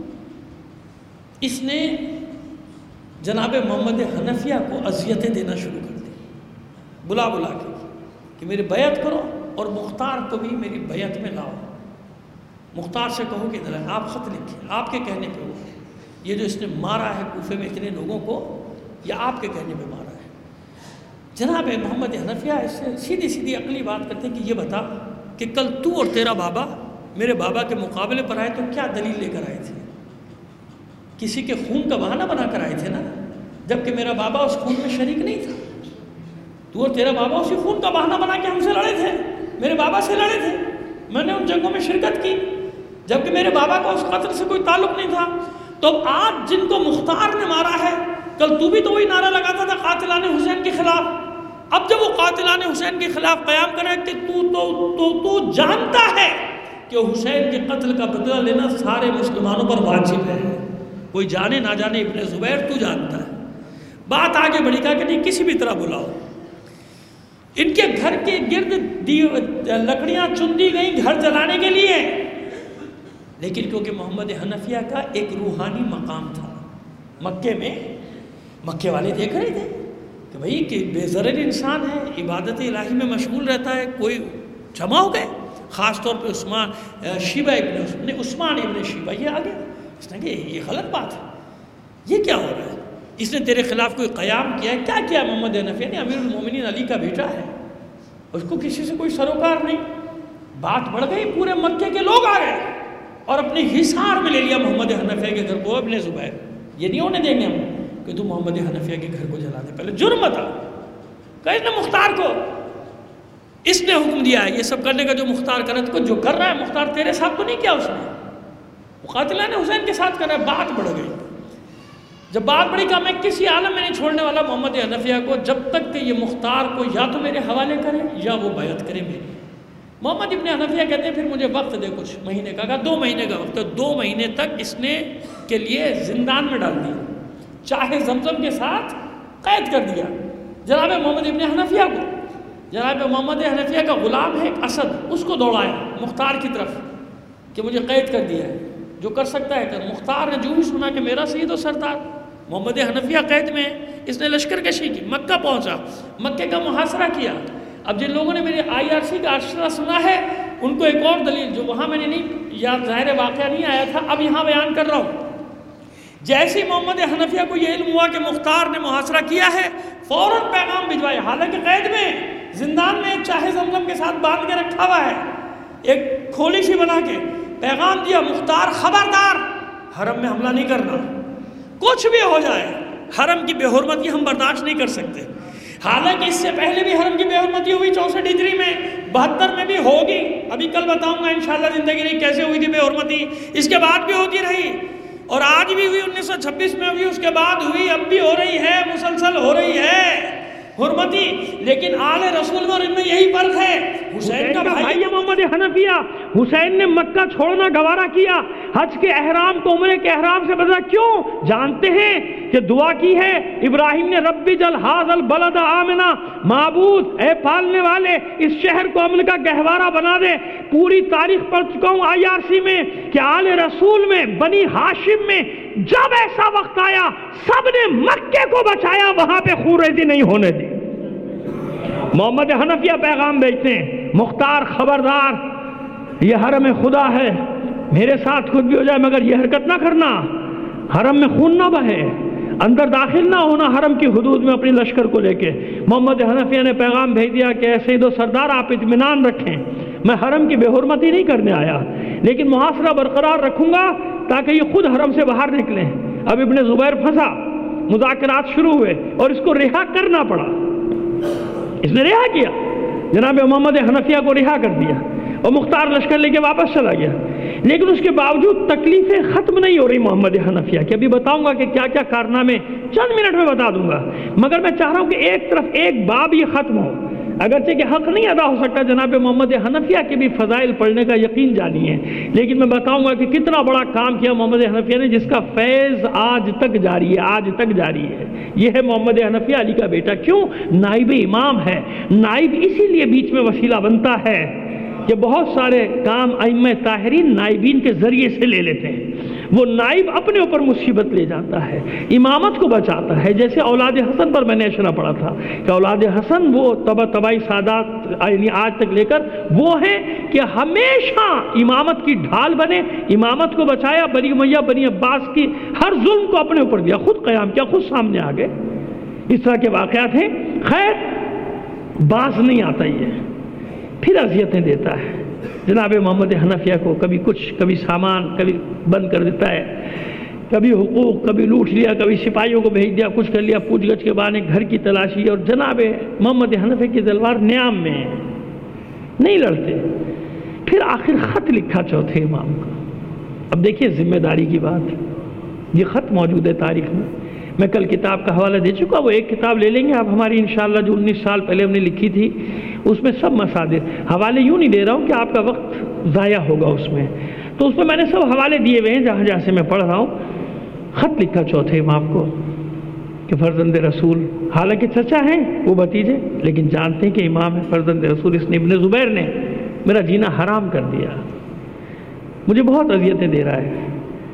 اس نے جناب محمد حنفیہ کو اذیتیں دینا شروع کر دی، بلا بلا کے کہ میری بیعت کرو اور مختار کو بھی میری بیعت میں لاؤ۔ مختار سے کہو کہ ادھر آپ خط لکھیں، آپ کے کہنے پہ وہ یہ جو اس نے مارا ہے کوفے میں اتنے لوگوں کو، یہ آپ کے کہنے پہ مارا ہے۔ جناب محمد حنفیہ اس سے سیدھی سیدھی عقلی بات کرتے ہیں کہ یہ بتا کہ کل تو اور تیرا بابا میرے بابا کے مقابلے پر آئے تو کیا دلیل لے کر آئے تھے؟ کسی کے خون کا بہانہ بنا کر آئے تھے نا، جبکہ میرا بابا اس خون میں شریک نہیں تھا۔ تو اور تیرا بابا اسی خون کا بہانہ بنا کے ہم سے لڑے تھے، میرے بابا سے لڑے تھے، میں نے ان جنگوں میں شرکت کی، جبکہ میرے بابا کا اس قتل سے کوئی تعلق نہیں تھا۔ تو آج جن کو مختار نے مارا ہے، کل تو بھی تو وہی نعرہ لگاتا تھا قاتلان حسین کے خلاف۔ اب جب وہ قاتلان حسین کے خلاف قیام کرے کہ تو تو تو تو جانتا ہے کہ حسین کے قتل کا بدلہ لینا سارے مسلمانوں پر واجب ہے، کوئی جانے نہ جانے ابن زبیر تو جانتا ہے۔ بات آگے بڑھی، کہا کہ نہیں کسی بھی طرح بلاؤ۔ ان کے گھر کے گرد لکڑیاں چن دی گئیں گھر جلانے کے لیے، لیکن کیونکہ محمد حنفیہ کا ایک روحانی مقام تھا مکے میں، مکے والے دیکھ رہے تھے کہ بھئی کہ بے ضرر انسان ہے، عبادت الہی میں مشغول رہتا ہے، کوئی جمع ہو گئے، خاص طور پہ عثمان شیبہ ابن عثمان ابن شیبہ یہ آ گیا۔ اس نے کہا یہ غلط بات ہے، یہ کیا ہو رہا ہے؟ اس نے تیرے خلاف کوئی قیام کیا ہے؟ کیا کیا محمد حنفیہ نے؟ امیر المومنین علی کا بیٹا ہے، اس کو کسی سے کوئی سروکار نہیں. بات بڑھ گئی, پورے مکے کے لوگ آ گئے اور اپنے حصار میں لے لیا محمد حنفیہ کے گھر کو. ابن زبیر یہ نہیں ہونے دیں گے ہم کہ تو محمد حنفیہ کے گھر کو جلا دے. پہلے جرم تھا کہ اس نے مختار کو, اس نے حکم دیا ہے یہ سب کرنے کا جو مختار کرے. تو جو کر رہا ہے مختار تیرے ساتھ تو نہیں کیا اس نے, مقاتلہ نے حسین کے ساتھ کر رہا ہے. بات بڑھ گئی. جب بات بڑی کہا میں کسی عالم میں نہیں چھوڑنے والا محمد حنفیہ کو جب تک کہ یہ مختار کو یا تو میرے حوالے کرے یا وہ بیعت کرے میری. محمد ابن حنفیہ کہتے ہیں پھر مجھے وقت دے کچھ مہینے کا. کہا دو مہینے کا وقت. دو مہینے تک اس نے کے لیے زندان میں ڈال دیا, چاہے زمزم کے ساتھ قید کر دیا جناب محمد ابن حنفیہ کو. جناب محمد حنفیہ کا غلام ہے ایک اسد, اس کو دوڑایا مختار کی طرف کہ مجھے قید کر دیا ہے, جو کر سکتا ہے کر. مختار نے جو بھی سنا کہ میرا سید و سردار محمد حنفیہ قید میں ہے, اس نے لشکر کشی کی, مکہ پہنچا, مکے کا محاصرہ کیا. اب جن لوگوں نے میرے آئی آر سی کا اشرہ سنا ہے ان کو ایک اور دلیل جو وہاں میں نے نہیں, یا ظاہر واقعہ نہیں آیا تھا, اب یہاں بیان کر رہا ہوں. جیسے محمد حنفیہ کو یہ علم ہوا کہ مختار نے محاصرہ کیا ہے, فوراً پیغام بھجوایا, حالانکہ قید میں زندان میں چاہے زمزم کے ساتھ باندھ کے رکھا ہوا ہے, ایک کھولی سی بنا کے پیغام دیا, مختار خبردار حرم میں حملہ نہیں کرنا, کچھ بھی ہو جائے حرم کی بے حرمتی ہم برداشت نہیں کر سکتے. حالانکہ اس سے پہلے بھی حرم کی بے حرمتی ہوئی چونسٹھ ہجری میں, بہتر میں بھی ہوگی, ابھی کل بتاؤں گا انشاءاللہ زندگی نہیں کیسے ہوئی تھی بے حرمتی. اس کے بعد بھی ہوتی رہی اور آج بھی ہوئی, انیس سو چھبیس میں ہوئی, اس کے بعد ہوئی, اب بھی ہو رہی ہے, مسلسل ہو رہی ہے حرمتی. لیکن آل رسول میں اور ان میں یہی فرق ہے. حسین کا بھائی ہے محمد حنفیہ, حسین نے مکہ چھوڑنا گوارا کیا, حج کے احرام کو عمرے کے احرام سے بدلا. کیوں؟ جانتے ہیں کہ دعا کی ہے ابراہیم نے, ربی جل حاض البلد آمنا, معبود اے پالنے والے اس شہر کو امن کا گہوارہ بنا دے. پوری تاریخ پڑھ چکا ہوں آئی آر سی میں کہ آل رسول میں بنی ہاشم میں جب ایسا وقت آیا سب نے مکے کو بچایا, وہاں پہ خون ریزی نہیں ہونے دی. محمد حنفیہ پیغام بھیجتے ہیں, مختار خبردار یہ حرم خدا ہے, میرے ساتھ خود بھی ہو جائے مگر یہ حرکت نہ کرنا, حرم میں خون نہ بہے, اندر داخل نہ ہونا حرم کی حدود میں اپنی لشکر کو لے کے. محمد حنفیہ نے پیغام بھیج دیا کہ اے سید و سردار آپ اطمینان رکھیں, میں حرم کی بے حرمتی نہیں کرنے آیا, لیکن محاصرہ برقرار رکھوں گا تاکہ یہ خود حرم سے باہر نکلیں. اب ابن زبیر پھنسا, مذاکرات شروع ہوئے اور اس کو رہا کرنا پڑا. اس نے رہا کیا, جناب محمد حنفیہ کو رہا کر دیا اور مختار لشکر لے کے واپس چلا گیا. لیکن اس کے باوجود تکلیفیں ختم نہیں ہو رہی محمد حنفیہ کی. ابھی بتاؤں گا کہ کیا کیا کارنامے, چند منٹ میں بتا دوں گا, مگر میں چاہ رہا ہوں کہ ایک طرف ایک باب یہ ختم ہو. اگرچہ کہ حق نہیں ادا ہو سکتا جناب محمد حنفیہ کے بھی فضائل پڑھنے کا یقین جانی ہے, لیکن میں بتاؤں گا کہ کتنا بڑا کام کیا محمد حنفیہ نے, جس کا فیض آج تک جاری ہے, آج تک جاری ہے. یہ ہے محمد حنفیہ, علی کا بیٹا. کیوں؟ نائب امام ہے. نائب اسی لیے بیچ میں وسیلہ بنتا ہے کہ بہت سارے کام ائمہ طاہرین نائبین کے ذریعے سے لے لیتے ہیں. وہ نائب اپنے اوپر مصیبت لے جاتا ہے, امامت کو بچاتا ہے. جیسے اولاد حسن پر میں نے اشارہ پڑھا تھا کہ اولاد حسن وہ تبا تبائی سادات یعنی آج تک لے کر وہ ہیں کہ ہمیشہ امامت کی ڈھال بنے, امامت کو بچایا. بنی امیہ بنی عباس کی ہر ظلم کو اپنے اوپر دیا, خود قیام کیا, خود سامنے آ گئے. اس طرح کے واقعات ہیں. خیر باز نہیں آتا, یہ پھر اذیتیں دیتا ہے جناب محمد حنفیہ کو. کبھی کچھ, کبھی سامان کبھی بند کر دیتا ہے, کبھی حقوق, کبھی لوٹ لیا, کبھی سپاہیوں کو بھیج دیا, کچھ کر لیا. پوچھ گچھ کے بعد گھر کی تلاشی, اور جناب محمد حنفیہ کی تلوار نیام میں ہے, نہیں لڑتے. پھر آخر خط لکھا چوتھے امام کو. اب دیکھیے ذمہ داری کی بات, یہ خط موجود ہے تاریخ میں. میں کل کتاب کا حوالہ دے چکا, وہ ایک کتاب لے لیں گے آپ ہماری انشاءاللہ جو انیس سال پہلے ہم نے لکھی تھی, اس میں سب مصادر. حوالے یوں نہیں دے رہا ہوں کہ آپ کا وقت ضائع ہوگا اس میں, تو اس میں میں نے سب حوالے دیے ہوئے ہیں جہاں جہاں سے میں پڑھ رہا ہوں. خط لکھا چوتھے امام کو کہ فرزند رسول, حالانکہ چچا ہیں وہ بھتیجے, لیکن جانتے ہیں کہ امام ہے فرزند رسول, اس نے ابن زبیر نے میرا جینا حرام کر دیا, مجھے بہت اذیتیں دے رہا ہے.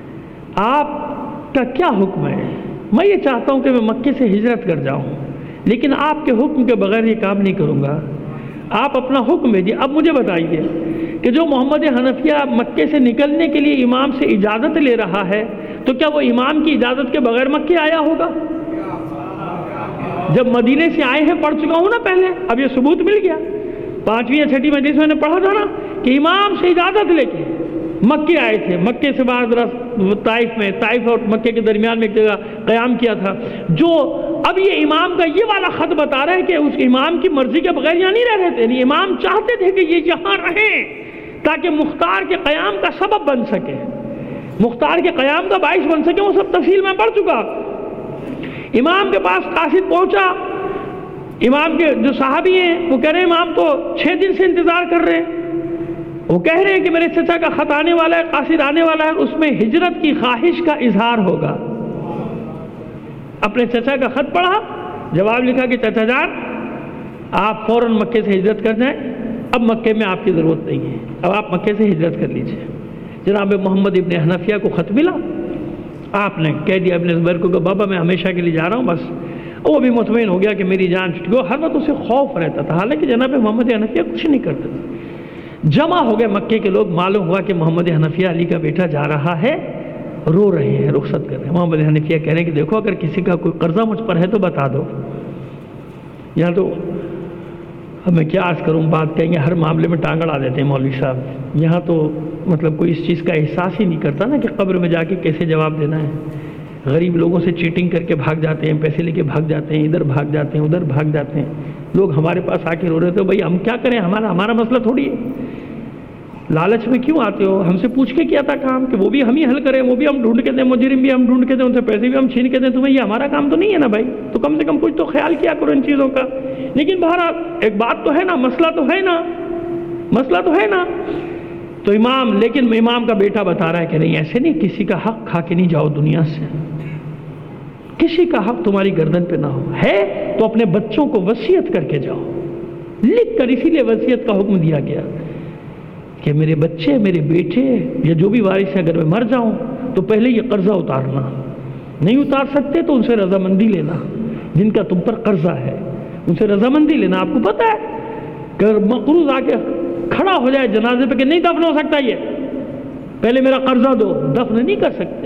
آپ کا کیا حکم ہے؟ میں یہ چاہتا ہوں کہ میں مکے سے ہجرت کر جاؤں, لیکن آپ کے حکم کے بغیر یہ کام نہیں کروں گا. آپ اپنا حکم بھیجیے. اب مجھے بتائیے کہ جو محمد حنفیہ مکے سے نکلنے کے لیے امام سے اجازت لے رہا ہے, تو کیا وہ امام کی اجازت کے بغیر مکے آیا ہوگا؟ جب مدینے سے آئے ہیں, پڑھ چکا ہوں نا پہلے, اب یہ ثبوت مل گیا. پانچویں یا چھٹی مجلس میں نے پڑھا تھا نا کہ امام سے اجازت لے کے مکے آئے تھے، مکے سے بعد طائف میں، طائف اور مکے کے درمیان میں ایک جگہ قیام کیا تھا، جو اب یہ امام کا یہ والا خط بتا رہا ہے کہ اس امام کی مرضی کے بغیر یہاں نہیں رہ رہے تھے، امام چاہتے تھے کہ یہ یہاں رہیں تاکہ مختار کے قیام کا سبب بن سکے، مختار کے قیام کا باعث بن سکے، وہ سب تفصیل میں پڑھ چکا۔ امام کے پاس قاصد پہنچا، امام کے جو صحابی ہیں وہ کہہ رہے ہیں امام تو چھ دن سے انتظار کر رہے ہیں، وہ کہہ رہے ہیں کہ میرے چچا کا خط آنے والا ہے، قاصد آنے والا ہے، اس میں ہجرت کی خواہش کا اظہار ہوگا۔ اپنے چچا کا خط پڑھا، جواب لکھا کہ چچا جان آپ فوراً مکے سے ہجرت کر جائیں، اب مکے میں آپ کی ضرورت نہیں ہے، اب آپ مکے سے ہجرت کر لیجئے۔ جناب محمد ابن حنفیہ کو خط ملا، آپ نے کہہ دیا ابن زبیر کو کہ بابا میں ہمیشہ کے لیے جا رہا ہوں، بس وہ بھی مطمئن ہو گیا کہ میری جان چھٹ گئی، ہر وقت اسے خوف رہتا تھا، حالانکہ جناب محمد حنفیہ کچھ نہیں کرتے تھے۔ جمع ہو گئے مکے کے لوگ، معلوم ہوا کہ محمد حنفیہ علی کا بیٹا جا رہا ہے، رو رہے ہیں، رخصت کر رہے ہیں۔ محمد حنفیہ کہہ رہے ہیں کہ دیکھو اگر کسی کا کوئی قرضہ مجھ پر ہے تو بتا دو، یہاں تو اب میں کیا عرض کروں، بات کہیں گے ہر معاملے میں ٹانگ اڑا دیتے ہیں مولوی صاحب، یہاں تو مطلب کوئی اس چیز کا احساس ہی نہیں کرتا نا کہ قبر میں جا کے کیسے جواب دینا ہے۔ غریب لوگوں سے چیٹنگ کر کے بھاگ جاتے ہیں، پیسے لے کے بھاگ جاتے ہیں، ادھر بھاگ جاتے ہیں، ادھر بھاگ جاتے ہیں، لوگ ہمارے پاس آ کے رو رہے تھے، بھائی ہم کیا کریں، ہمارا ہمارا مسئلہ تھوڑی ہے، لالچ میں کیوں آتے ہو، ہم سے پوچھ کے کیا تھا کام کہ وہ بھی ہم ہی حل کریں، وہ بھی ہم ڈھونڈ کے دیں، مجرم بھی ہم ڈھونڈ کے دیں، ان سے پیسے بھی ہم چھین کے دیں، تمہیں یہ ہمارا کام تو نہیں ہے نا بھائی، تو کم سے کم کچھ تو خیال کیا کرو ان چیزوں کا۔ لیکن بہرحال ایک بات تو ہے نا، مسئلہ تو ہے نا، مسئلہ تو ہے نا۔ تو امام، لیکن امام کا بیٹا بتا رہا ہے کہ نہیں ایسے نہیں، کسی کا حق کھا کے نہیں جاؤ دنیا سے، کسی کا حق تمہاری گردن پہ نہ ہو، ہے تو اپنے بچوں کو وصیت کر کے جاؤ، لکھ کر، اسی لیے وصیت کا حکم دیا گیا کہ میرے بچے، میرے بیٹے یا جو بھی وارث ہے، اگر میں مر جاؤں تو پہلے یہ قرضہ اتارنا، نہیں اتار سکتے تو ان سے رضامندی لینا، جن کا تم پر قرضہ ہے ان سے رضامندی لینا۔ آپ کو پتہ ہے کہ مقروض آ کے کھڑا ہو جائے جنازے پہ کہ نہیں دفن ہو سکتا، یہ پہلے میرا قرضہ دو، دفن نہیں کر سکتے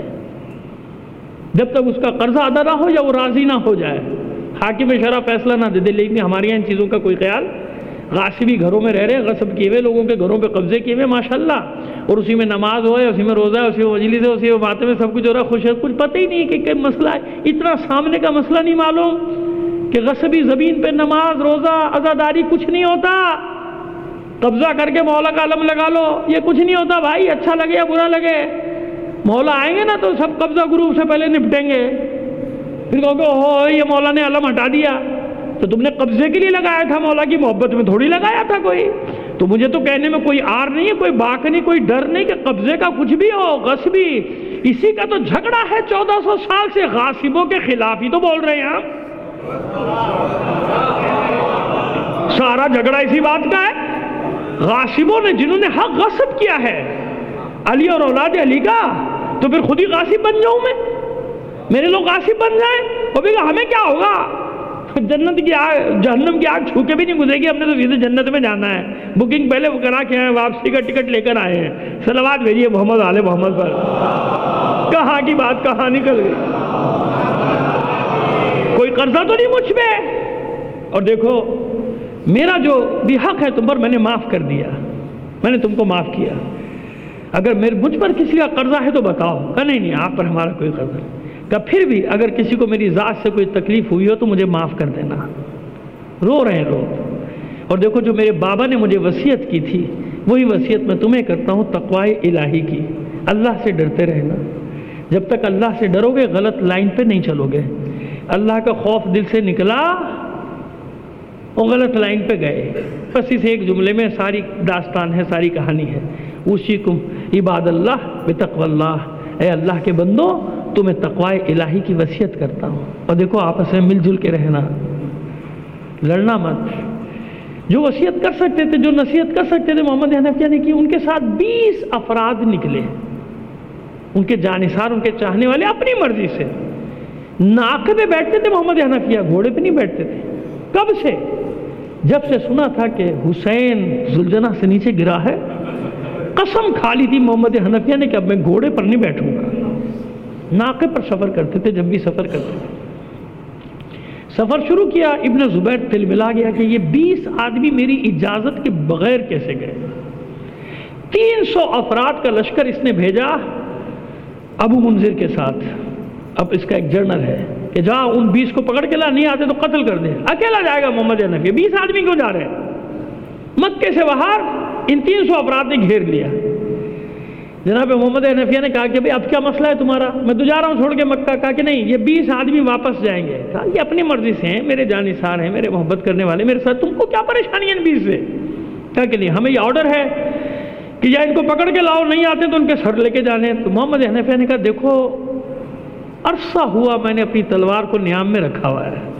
جب تک اس کا قرضہ ادا نہ ہو یا وہ راضی نہ ہو جائے، حاکم شرع فیصلہ نہ دے دے۔ لیکن ہمارے یہاں ان چیزوں کا کوئی خیال، غاصبی گھروں میں رہ رہے ہیں، غصب کیے ہوئے لوگوں کے گھروں پہ قبضے کیے ہوئے ماشاءاللہ، اور اسی میں نماز ہو ہے، اسی میں روزہ ہے، اسی میں مجلس ہے، اسی میں باتیں میں سب کچھ ہو رہا ہے، خوش ہے، کچھ پتہ ہی نہیں کہ کیا مسئلہ ہے، اتنا سامنے کا مسئلہ نہیں معلوم کہ غصبی زمین پہ نماز، روزہ، عزاداری کچھ نہیں ہوتا، قبضہ کر کے مولا کا علم لگا لو، یہ کچھ نہیں ہوتا بھائی، اچھا لگے یا برا لگے، مولا آئیں گے نا تو سب قبضہ گروپ سے پہلے نپٹیں گے، پھر کہو گے اوہ یہ مولا نے علم ہٹا دیا، تو تم نے قبضے کے لیے لگایا تھا، مولا کی محبت میں تھوڑی لگایا تھا کوئی۔ تو مجھے تو کہنے میں کوئی آر نہیں ہے، کوئی باک نہیں، کوئی ڈر نہیں کہ قبضے کا کچھ بھی ہو، غصبی، اسی کا تو جھگڑا ہے چودہ سو سال سے، غاصبوں کے خلاف ہی تو بول رہے ہیں ہم، سارا جھگڑا اسی بات کا ہے، غاصبوں نے جنہوں نے حق غصب کیا ہے علی اور اولاد علی کا، تو پھر خود ہی غاصب بن جاؤں میں، میرے لوگ غاصب بن جائیں، وہ بھی ہمیں کیا ہوگا، جنت کی آگ، جہنم کی آگ چھو کے بھی نہیں گزرے گی، ہم نے تو سیدھے جنت میں جانا ہے، بکنگ پہلے وہ کرا کے آئے، واپسی کا ٹکٹ لے کر آئے ہیں، صلوات بھیجیے محمد آل محمد پر، کہاں کی بات کہاں نکل گئی، کوئی قرضہ تو نہیں مجھ پہ، اور دیکھو میرا جو بھی حق ہے تم پر میں نے معاف کر دیا، میں نے تم کو معاف کیا، اگر میرے مجھ پر کسی کا قرضہ ہے تو بتاؤ، کہ نہیں نہیں آپ پر ہمارا کوئی قرضہ نہیں، کہ پھر بھی اگر کسی کو میری ذات سے کوئی تکلیف ہوئی ہو تو مجھے معاف کر دینا، رو رہے ہیں لوگ۔ اور دیکھو جو میرے بابا نے مجھے وصیت کی تھی وہی وصیت میں تمہیں کرتا ہوں، تقوی الہی کی، اللہ سے ڈرتے رہنا، جب تک اللہ سے ڈرو گے غلط لائن پہ نہیں چلو گے، اللہ کا خوف دل سے نکلا وہ غلط لائن پہ گئے، بس اس ایک جملے میں ساری داستان ہے، ساری کہانی ہے، اوصیکم عباد اللہ بتقوی اللہ، اے اللہ کے بندو تمہیں تقوی الہی کی وصیت کرتا ہوں، اور دیکھو آپس میں مل جل کے رہنا، لڑنا مت، جو وصیت کر سکتے تھے، جو نصیحت کر سکتے تھے محمد حنفیہ نے کی، ان کے ساتھ بیس افراد نکلے، ان کے جانثار، ان کے چاہنے والے، اپنی مرضی سے ناقے پہ بیٹھتے تھے محمد حنفیہ، گھوڑے پہ نہیں بیٹھتے تھے، کب سے؟ جب سے سنا تھا کہ حسین زلجنہ سے نیچے گرا ہے، قسم کھا لی تھی محمد حنفیہ نے کہ اب میں گھوڑے پر نہیں بیٹھوں گا، ناقے پر سفر کرتے تھے، جب بھی سفر کرتے تھے سفر شروع کیا. ابن زبیر تل ملا گیا کہ یہ بیس آدمی میری اجازت کے بغیر کیسے گئے. تین سو افراد کا لشکر اس نے بھیجا ابو منذر کے ساتھ. اب اس کا ایک جرنل ہے کہ جا ان بیس کو پکڑ کے لا, نہیں آتے تو قتل کر دے. اکیلا جائے گا محمد حنفیہ. بیس آدمی کیوں جا رہے ہیں؟ مکے سے باہر ان تین سو افراد نے گھیر لیا. جناب محمد حنفیہ نے کہا کہ بھئی اب کیا مسئلہ ہے تمہارا؟ میں تو جا رہا ہوں چھوڑ کے مکہ. کہا کہ نہیں, یہ بیس آدمی واپس جائیں گے. کہا یہ اپنی مرضی سے ہیں, میرے جانثار ہیں, میرے محبت کرنے والے, میرے ساتھ, تم کو کیا پریشانی ہے ان بیس سے؟ کہا کہ نہیں, ہمیں یہ آرڈر ہے کہ یا ان کو پکڑ کے لاؤ, نہیں آتے تو ان کے سر لے کے جانے. تو محمد حنفیہ نے کہا دیکھو عرصہ ہوا میں نے اپنی تلوار کو نیام میں رکھا ہوا ہے,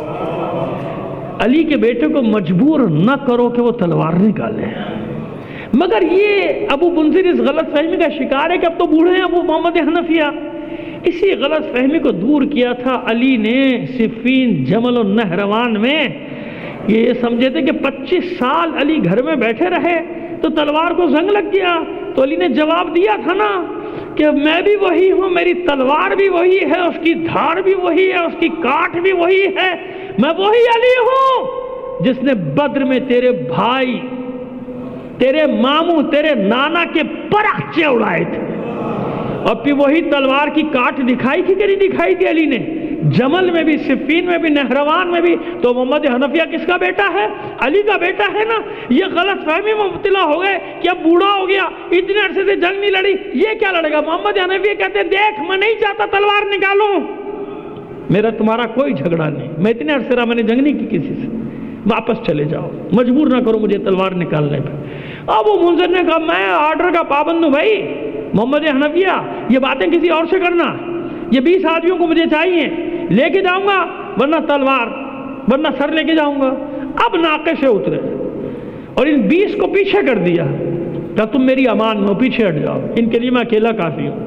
علی کے بیٹے کو مجبور نہ کرو کہ وہ تلوار نکالے. مگر یہ ابو منذر اس غلط فہمی کا شکار ہے کہ اب تو بوڑھے ہیں ابو محمد حنفیہ. اسی غلط فہمی کو دور کیا تھا علی نے صفین, جمل و نہروان میں. یہ سمجھے تھے کہ پچیس سال علی گھر میں بیٹھے رہے تو تلوار کو زنگ لگ گیا. تو علی نے جواب دیا تھا نا کہ میں بھی وہی ہوں, میری تلوار بھی وہی ہے, اس کی دھار بھی وہی ہے, اس کی کاٹ بھی وہی ہے. میں وہی علی ہوں جس نے بدر میں تیرے بھائی, تیرے ماموں, تیرے نانا کے پرخچے اڑائے تھے. اور پھر وہی تلوار کی کاٹ دکھائی تھی کہ نہیں دکھائی تھی علی نے؟ جمل میں بھی, صفین میں بھی, نہروان میں بھی. تو محمد حنفیہ کس کا بیٹا ہے؟ علی کا بیٹا ہے نا. یہ غلط فہمی میں مبتلا ہو گئے کہ اب بوڑھا ہو گیا, اتنے عرصے سے جنگ نہیں لڑی, یہ کیا لڑے گا. محمد حنفیہ کہتے ہیں دیکھ میں نہیں چاہتا تلوار نکالوں, میرا تمہارا کوئی جھگڑا نہیں, میں اتنے عرصے رہا میں نے جنگ نہیں کی کسی سے, واپس چلے جاؤ, مجبور نہ کرو مجھے تلوار نکالنے پہ. ابو منذر نے کہا میں آرڈر کا پابند ہوں بھائی. محمد حنفیہ یہ باتیں کسی اور سے کرنا, یہ بیس آدمیوں کو مجھے چاہیے, لے کے جاؤں گا ورنہ تلوار, ورنہ سر لے کے جاؤں گا. اب ناقے سے اترے اور ان بیس کو پیچھے کر دیا. کہ تم میری امان میں پیچھے ہٹ جاؤ, ان کے لیے میں اکیلا کافی ہوں.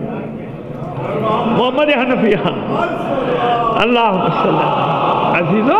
محمد حنفیہ اللہ عزیزو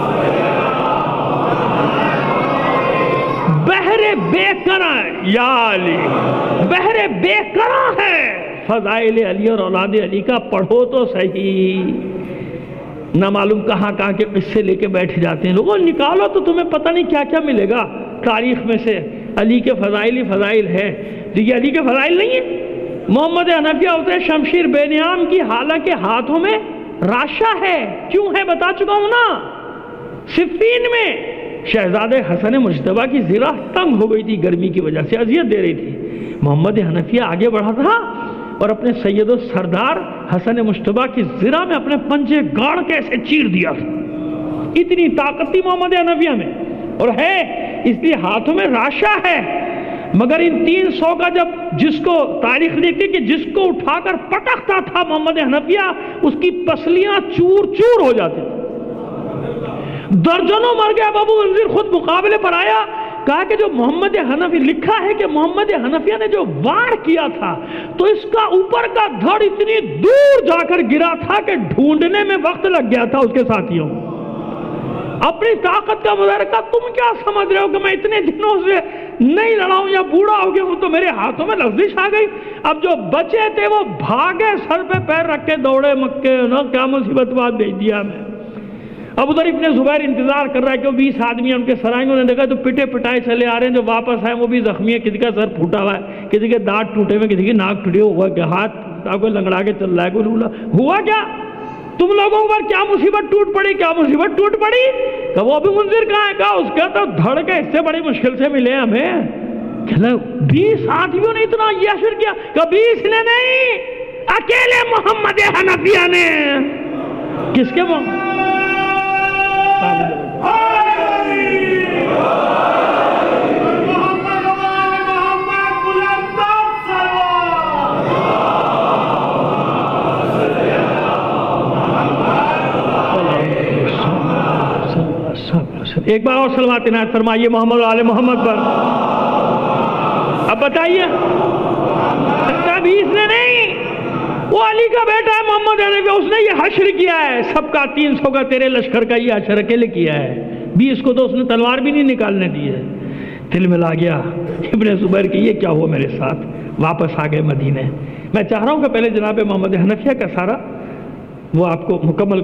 بہرے بے کرا یا علی, بہرے بے کرا ہے فضائل علی اور اولاد علی کا, پڑھو تو صحیح. نہ معلوم کہاں کہاں کے قصے لے کے بیٹھ جاتے ہیں لوگوں. نکالو تو تمہیں پتہ نہیں کیا کیا ملے گا تاریخ میں سے. علی کے فضائل ہی فضائل ہے. یہ علی کے فضائل نہیں ہیں. محمد حنفیہ اترے شمشیر بے نیام کی, حالانکہ ہاتھوں میں راشا ہے. کیوں ہے بتا چکا ہوں نا. صفین میں شہزادے حسن مجتبیٰ کی زرہ تنگ ہو گئی تھی, گرمی کی وجہ سے اذیت دے رہی تھی. محمد حنفیہ آگے بڑھا تھا اور اپنے سید و سردار حسن مجتبیٰ کی زرہ میں اپنے پنجے گاڑ کے ایسے چیر دیا. اتنی طاقت تھی محمد حنفیہ میں, اور ہے اس لیے ہاتھوں میں راشا ہے. مگر ان تین سو کا جب جس کو تاریخ لکھتی کہ جس کو اٹھا کر پٹکتا تھا محمد حنفیہ, اس کی پسلیاں چور چور ہو جاتی تھی. درجنوں مر گیا. ابو منذر خود مقابلے پر آیا, کہا کہ جو محمد حنفی لکھا ہے کہ محمد حنفیہ نے جو وار کیا تھا تو اس کا اوپر کا دھڑ اتنی دور جا کر گرا تھا کہ ڈھونڈنے میں وقت لگ گیا تھا اس کے ساتھیوں. اپنی طاقت کا مظاہرہ. تم کیا سمجھ رہے ہو کہ میں اتنے دنوں سے نہیں لڑا ہوں یا بوڑھا ہو گیا ہوں تو میرے ہاتھوں میں لغزش آ گئی. اب جو بچے تھے وہ بھاگے, سر پہ پیر رکھ کے دوڑے مکے. نا کیا مصیبت بات بھیج دیا میں. اب ادھر ابن زبیر انتظار کر رہا ہے کہ وہ بیس آدمی ان کے سرائیوں نے دیکھا تو پٹے پٹائے چلے آ رہے ہیں. جو واپس آئے وہ بھی زخمی ہے, کسی کا سر پھوٹا ہوا ہے, کسی کے دانت ٹوٹے ہوئے, کسی کی ناک ٹوٹی ہوا ہے, ہاتھ کو لنگڑا کے چل رہا ہے. کوئی رولا ہوا کیا تم لوگوں پر, کیا مصیبت ٹوٹ پڑی, کیا مصیبت ٹوٹ پڑی. کہ وہ بھی منذر کہاں ہے, کہا اس کا تو دھڑ کے اس سے بڑی مشکل سے ملے ہمیں. کہ بیس آدمیوں نے اتنا یہ اشر کیا. کہ بیس نے نہیں, اکیلے محمد حنفیہ نے. کس کے وہ ایک بار اور صلوات عنایت فرمائیے محمد و آل محمد پر. اب بتائیے, بیس نے نہیں, وہ علی کا بیٹا ہے محمد حنفیہ, اس نے یہ حشر کیا ہے سب کا. تین سو کا تیرے لشکر کا یہ حشر اکیلے کیا ہے. بیس کو تو اس نے تلوار بھی نہیں نکالنے دی ہے. دل میں لا گیا ابن زبیر کہ یہ کیا ہوا میرے ساتھ. واپس آ گئے مدینے. میں چاہ رہا ہوں کہ پہلے جناب محمد حنفیہ کا سارا وہ آپ کو مکمل کر دوں.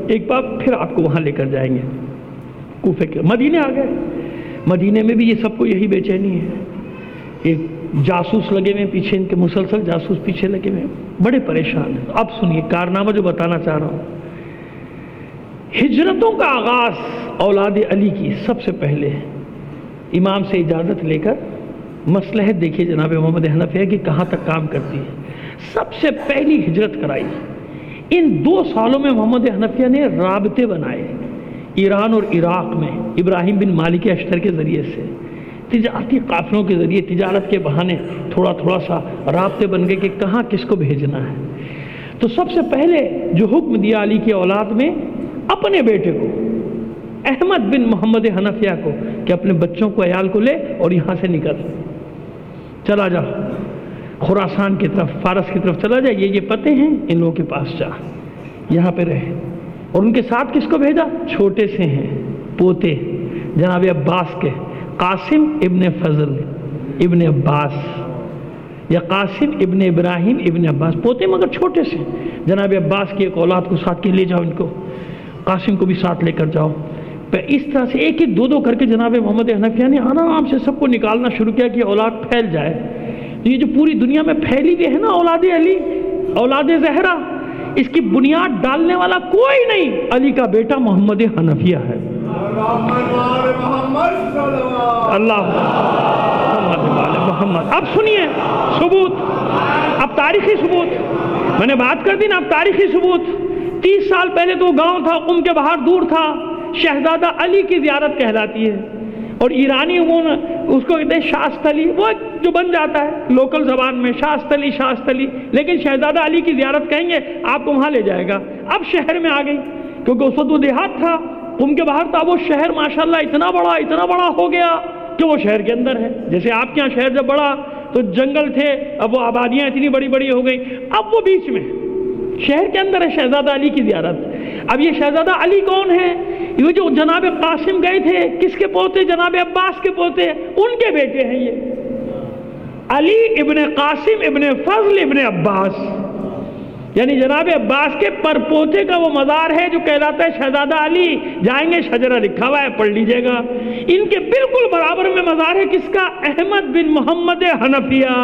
ایک بار پھر آپ کو وہاں لے کر جائیں گے کوفے کے. مدینے آ گئے. مدینے میں بھی یہ سب کو یہی بے چینی ہے. ایک جاسوس لگے ہوئے پیچھے، ان کے مسلسل جاسوس پیچھے لگے ہوئے، بڑے پریشان ہیں. اب سنیے کارنامہ جو بتانا چاہ رہا ہوں. ہجرتوں کا آغاز اولاد علی کی سب سے پہلے امام سے اجازت لے کر مصلحت دیکھیے جناب محمد حنفیہ کی کہاں تک کام کرتی ہے. سب سے پہلی ہجرت کرائی. ان دو سالوں میں محمد حنفیہ نے رابطے بنائے ایران اور عراق میں ابراہیم بن مالک اشتر کے ذریعے سے، تجارتی قافلوں کے ذریعے، تجارت کے بہانے تھوڑا تھوڑا سا رابطے بن گئے کہ کہاں کس کو بھیجنا ہے. تو سب سے پہلے جو حکم دیا علی کی اولاد میں اپنے بیٹے کو احمد بن محمد حنفیہ کو کہ اپنے بچوں کو عیال کو لے اور یہاں سے نکل، چلا جا خراسان کی طرف، فارس کی طرف چلا جا، یہ یہ پتے ہیں ان لوگوں کے پاس جا، یہاں پہ رہے. اور ان کے ساتھ کس کو بھیجا؟ چھوٹے سے ہیں پوتے جناب عباس کے، قاسم ابن فضل ابن عباس یا قاسم ابن ابراہیم ابن عباس، پوتے مگر چھوٹے سے. جناب عباس کی ایک اولاد کو ساتھ کے لے جاؤ، ان کو قاسم کو بھی ساتھ لے کر جاؤ. اس طرح سے ایک ایک دو دو کر کے جناب محمد حنفیہ نے آرام سے سب کو نکالنا شروع کیا کہ اولاد پھیل جائے. یہ جو پوری دنیا میں پھیلی ہوئی ہے نا اولاد علی، اولاد زہرا، اس کی بنیاد ڈالنے والا کوئی نہیں، علی کا بیٹا محمد حنفیہ ہے. اللہ محمد. اب سنیے ثبوت، اب تاریخی ثبوت، میں نے بات کر دی نا، اب تاریخی ثبوت. تیس سال پہلے تو گاؤں تھا، قم کے باہر دور تھا، شہزادہ علی کی زیارت کہلاتی ہے. اور ایرانی وہ اس کو کہتے ہیں شاستلی، وہ جو بن جاتا ہے لوکل زبان میں شاستلی شاستلی، لیکن شہزادہ علی کی زیارت کہیں گے آپ کو وہاں لے جائے گا. اب شہر میں آ گئی کیونکہ اس وقت وہ دیہات تھا، قم کے باہر تھا. وہ شہر ماشاءاللہ اتنا بڑا اتنا بڑا ہو گیا کہ وہ شہر کے اندر ہے. جیسے آپ کے یہاں شہر جب بڑا تو جنگل تھے، اب وہ آبادیاں اتنی بڑی بڑی ہو گئی، اب وہ بیچ میں شہر کے اندر ہے شہزادہ علی کی زیارت. اب یہ شہزادہ علی کون ہے؟ یہ جو جناب قاسم گئے تھے، کس کے پوتے؟ جناب عباس کے پوتے، ان کے بیٹے ہیں یہ علی ابن قاسم ابن فضل ابن عباس، یعنی جناب عباس کے پر پوتے کا وہ مزار ہے جو کہلاتا ہے شہزادہ علی. جائیں گے شجرہ لکھا ہوا ہے، پڑھ لیجئے گا. ان کے بالکل برابر میں مزار ہے کس کا؟ احمد بن محمد حنفیہ.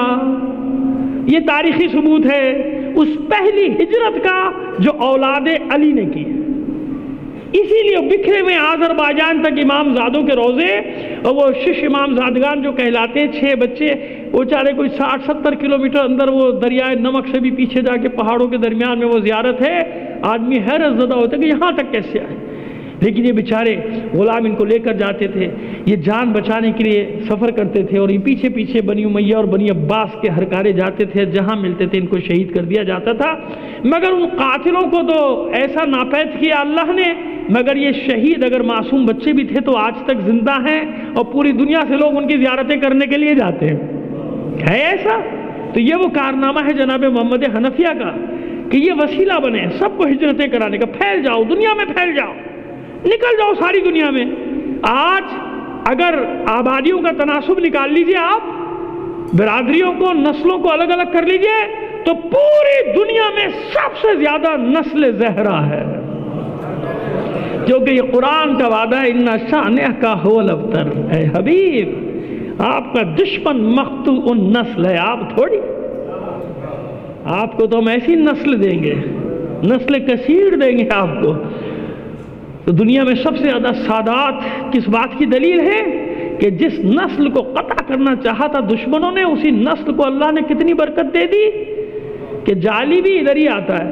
یہ تاریخی ثبوت ہے اس پہلی ہجرت کا جو اولاد علی نے کی. اسی لیے بکھرے ہوئے آذربائیجان تک امام زادوں کے روزے، اور وہ شش امام زادگان جو کہلاتے ہیں، چھ بچے، وہ چارے کوئی ساٹھ ستر کلومیٹر اندر وہ دریائے نمک سے بھی پیچھے جا کے پہاڑوں کے درمیان میں وہ زیارت ہے. آدمی حیرت زدہ ہوتا ہے کہ یہاں تک کیسے آئے. لیکن یہ بیچارے غلام ان کو لے کر جاتے تھے، یہ جان بچانے کے لیے سفر کرتے تھے، اور یہ پیچھے پیچھے بنی امیہ اور بنی عباس کے ہرکارے جاتے تھے، جہاں ملتے تھے ان کو شہید کر دیا جاتا تھا. مگر ان قاتلوں کو تو ایسا ناپید کیا اللہ نے، مگر یہ شہید اگر معصوم بچے بھی تھے تو آج تک زندہ ہیں، اور پوری دنیا سے لوگ ان کی زیارتیں کرنے کے لیے جاتے ہیں. ہے ایسا؟ تو یہ وہ کارنامہ ہے جناب محمد حنفیہ کا کہ یہ وسیلہ بنے سب کو ہجرتیں کرانے کا. پھیل جاؤ دنیا میں، پھیل جاؤ، نکل جاؤ ساری دنیا میں. آج اگر آبادیوں کا تناسب نکال لیجئے، آپ برادریوں کو، نسلوں کو الگ الگ کر لیجئے، تو پوری دنیا میں سب سے زیادہ نسل زہرا ہے، کیونکہ یہ قرآن کا وعدہ ہے، ان شانہ کا هو الابتر. اے حبیب، آپ کا دشمن مقتوع النسل ہے، آپ تھوڑی. آپ کو تو ہم ایسی نسل دیں گے، نسل کثیر دیں گے آپ کو. تو دنیا میں سب سے زیادہ سادات کس بات کی دلیل ہے کہ جس نسل کو قطع کرنا چاہا تھا دشمنوں نے، اسی نسل کو اللہ نے کتنی برکت دے دی کہ جعلی بھی ادھر ہی آتا ہے.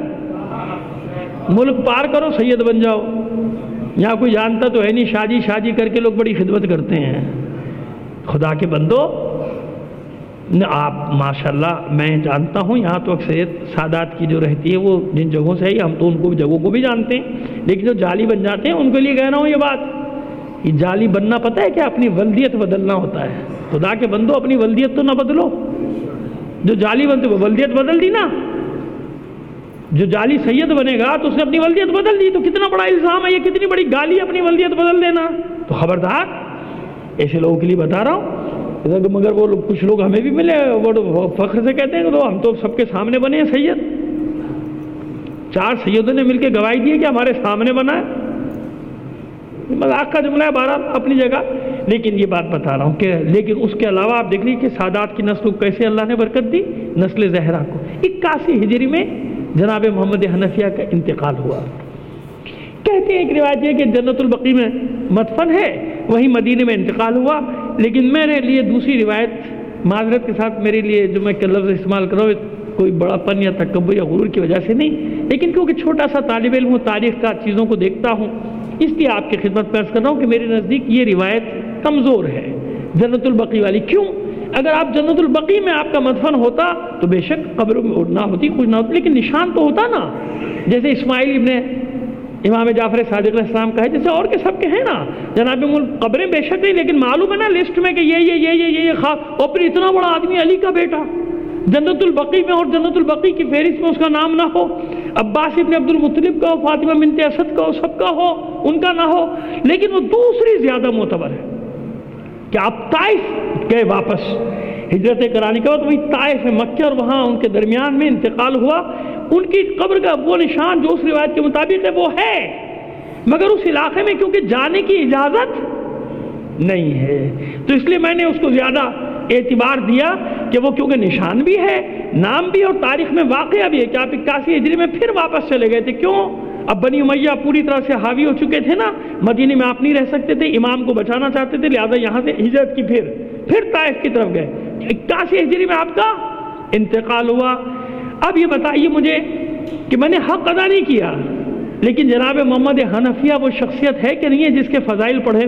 ملک پار کرو سید بن جاؤ. یہاں کوئی جانتا تو ہے نہیں، شادی شادی کر کے لوگ بڑی خدمت کرتے ہیں. خدا کے بندو، آپ ماشاءاللہ میں جانتا ہوں یہاں تو اکثریت سادات کی جو رہتی ہے وہ جن جگہوں سے ہے، ہم تو ان کو جگہوں کو بھی جانتے ہیں، لیکن جو جعلی بن جاتے ہیں ان کے لیے کہہ رہا ہوں یہ بات. یہ جعلی بننا پتہ ہے کہ اپنی ولدیت بدلنا ہوتا ہے. خدا کے بندو اپنی ولدیت تو نہ بدلو. جو جعلی بنتے وہ ولدیت بدل دی نا. جو جعلی سید بنے گا تو اس نے اپنی ولدیت بدل دی، تو کتنا بڑا الزام ہے یہ، کتنی بڑی گالی اپنی ولدیت بدل دینا. تو خبردار، ایسے لوگوں کے لیے بتا رہا ہوں. مگر وہ لوگ کچھ لوگ ہمیں بھی ملے، وہ فخر سے کہتے ہیں کہ ہم تو سب کے سامنے بنے ہیں سید. چار سیدوں نے مل کے گواہی دی ہے کہ ہمارے سامنے بنا ہے. مذاق کا جملہ ہے بہرحال اپنی جگہ، لیکن یہ بات بتا رہا ہوں کہ لیکن اس کے علاوہ آپ دیکھ لیجیے کہ سادات کی نسل کو کیسے اللہ نے برکت دی. نسل زہرا کو اکاسی ہجری میں جناب محمد حنفیہ کا انتقال ہوا. کہتے ہیں ایک روایت یہ کہ جنت البقیع میں مدفن ہے، وہیں مدینے میں انتقال ہوا. لیکن میرے لیے دوسری روایت، معذرت کے ساتھ میرے لیے جو میں لفظ استعمال کر رہا ہوں کوئی بڑا پن یا تکبر یا غرور کی وجہ سے نہیں، لیکن کیونکہ چھوٹا سا طالب علم ہوں، تاریخ کا چیزوں کو دیکھتا ہوں، اس لیے آپ کی خدمت پیش کر رہا ہوں کہ میرے نزدیک یہ روایت کمزور ہے جنت البقیع والی. کیوں؟ اگر آپ جنت البقیع میں آپ کا مدفن ہوتا تو بے شک قبروں میں نہ ہوتی، کچھ نہ ہوتی، لیکن نشان تو ہوتا نا. جیسے اسماعیل ابن امام جعفر صادق علیہ السلام کا ہے، جیسے اور کے سب کے ہیں نا. جناب ملک قبریں بے شک نہیں، لیکن معلوم ہے نا لسٹ میں کہ یہ یہ یہ یہ یہ خاص، اور پھر اتنا بڑا آدمی علی کا بیٹا جنت البقیع میں، اور جنت البقیع کی فہرست میں اس کا نام نہ ہو. عباس ابن عبد المطلب کا ہو، فاطمہ بنت اسد کا ہو، سب کا ہو، ان کا نہ ہو. لیکن وہ دوسری زیادہ معتبر ہے کہ آپ طائف گئے واپس ہجرت کرانے کے بعد، وہی طائف ہے مکہ، اور وہاں ان کے درمیان میں انتقال ہوا. ان کی قبر کا وہ نشان جو اس روایت کے مطابق ہے وہ ہے، مگر اس علاقے میں کیونکہ جانے کی اجازت نہیں ہے تو اس لیے میں نے اس کو زیادہ اعتبار دیا کہ وہ کیونکہ نشان بھی ہے، نام بھی، اور تاریخ میں واقعہ بھی ہے کہ آپ اکاسی ہجری میں پھر واپس چلے گئے تھے. کیوں؟ اب بنی امیہ پوری طرح سے حاوی ہو چکے تھے نا، مدینے میں آپ نہیں رہ سکتے تھے، امام کو بچانا چاہتے تھے، لہذا یہاں سے ہجرت کی، پھر پھر طائف کی طرف گئے. اکاسی ہجری میں آپ کا انتقال ہوا. اب یہ بتائیے مجھے کہ میں نے حق ادا نہیں کیا، لیکن جناب محمد حنفیہ وہ شخصیت ہے کہ نہیں ہے جس کے فضائل پڑھے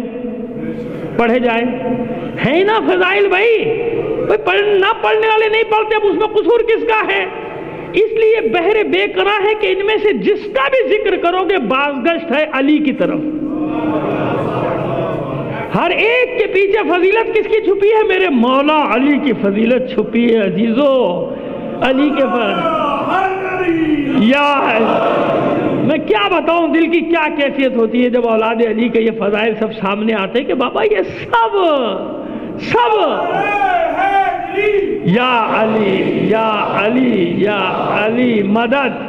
پڑھے جائیں؟ ہے نا فضائل بھائی؟ پڑھ نہ پڑھنے والے نہیں پڑھتے، اب اس میں قصور کس کا ہے؟ اس لیے بہر بے قرار ہے کہ ان میں سے جس کا بھی ذکر کرو گے بازگشت ہے علی کی طرف. ہر ایک کے پیچھے فضیلت کس کی چھپی ہے؟ میرے مولا علی کی فضیلت چھپی ہے عزیزو. علی کے پر یا میں کیا بتاؤں دل کی کیا کیفیت ہوتی ہے جب اولاد علی کے یہ فضائل سب سامنے آتے ہیں کہ بابا یہ سب سب یا علی یا علی یا علی مدد.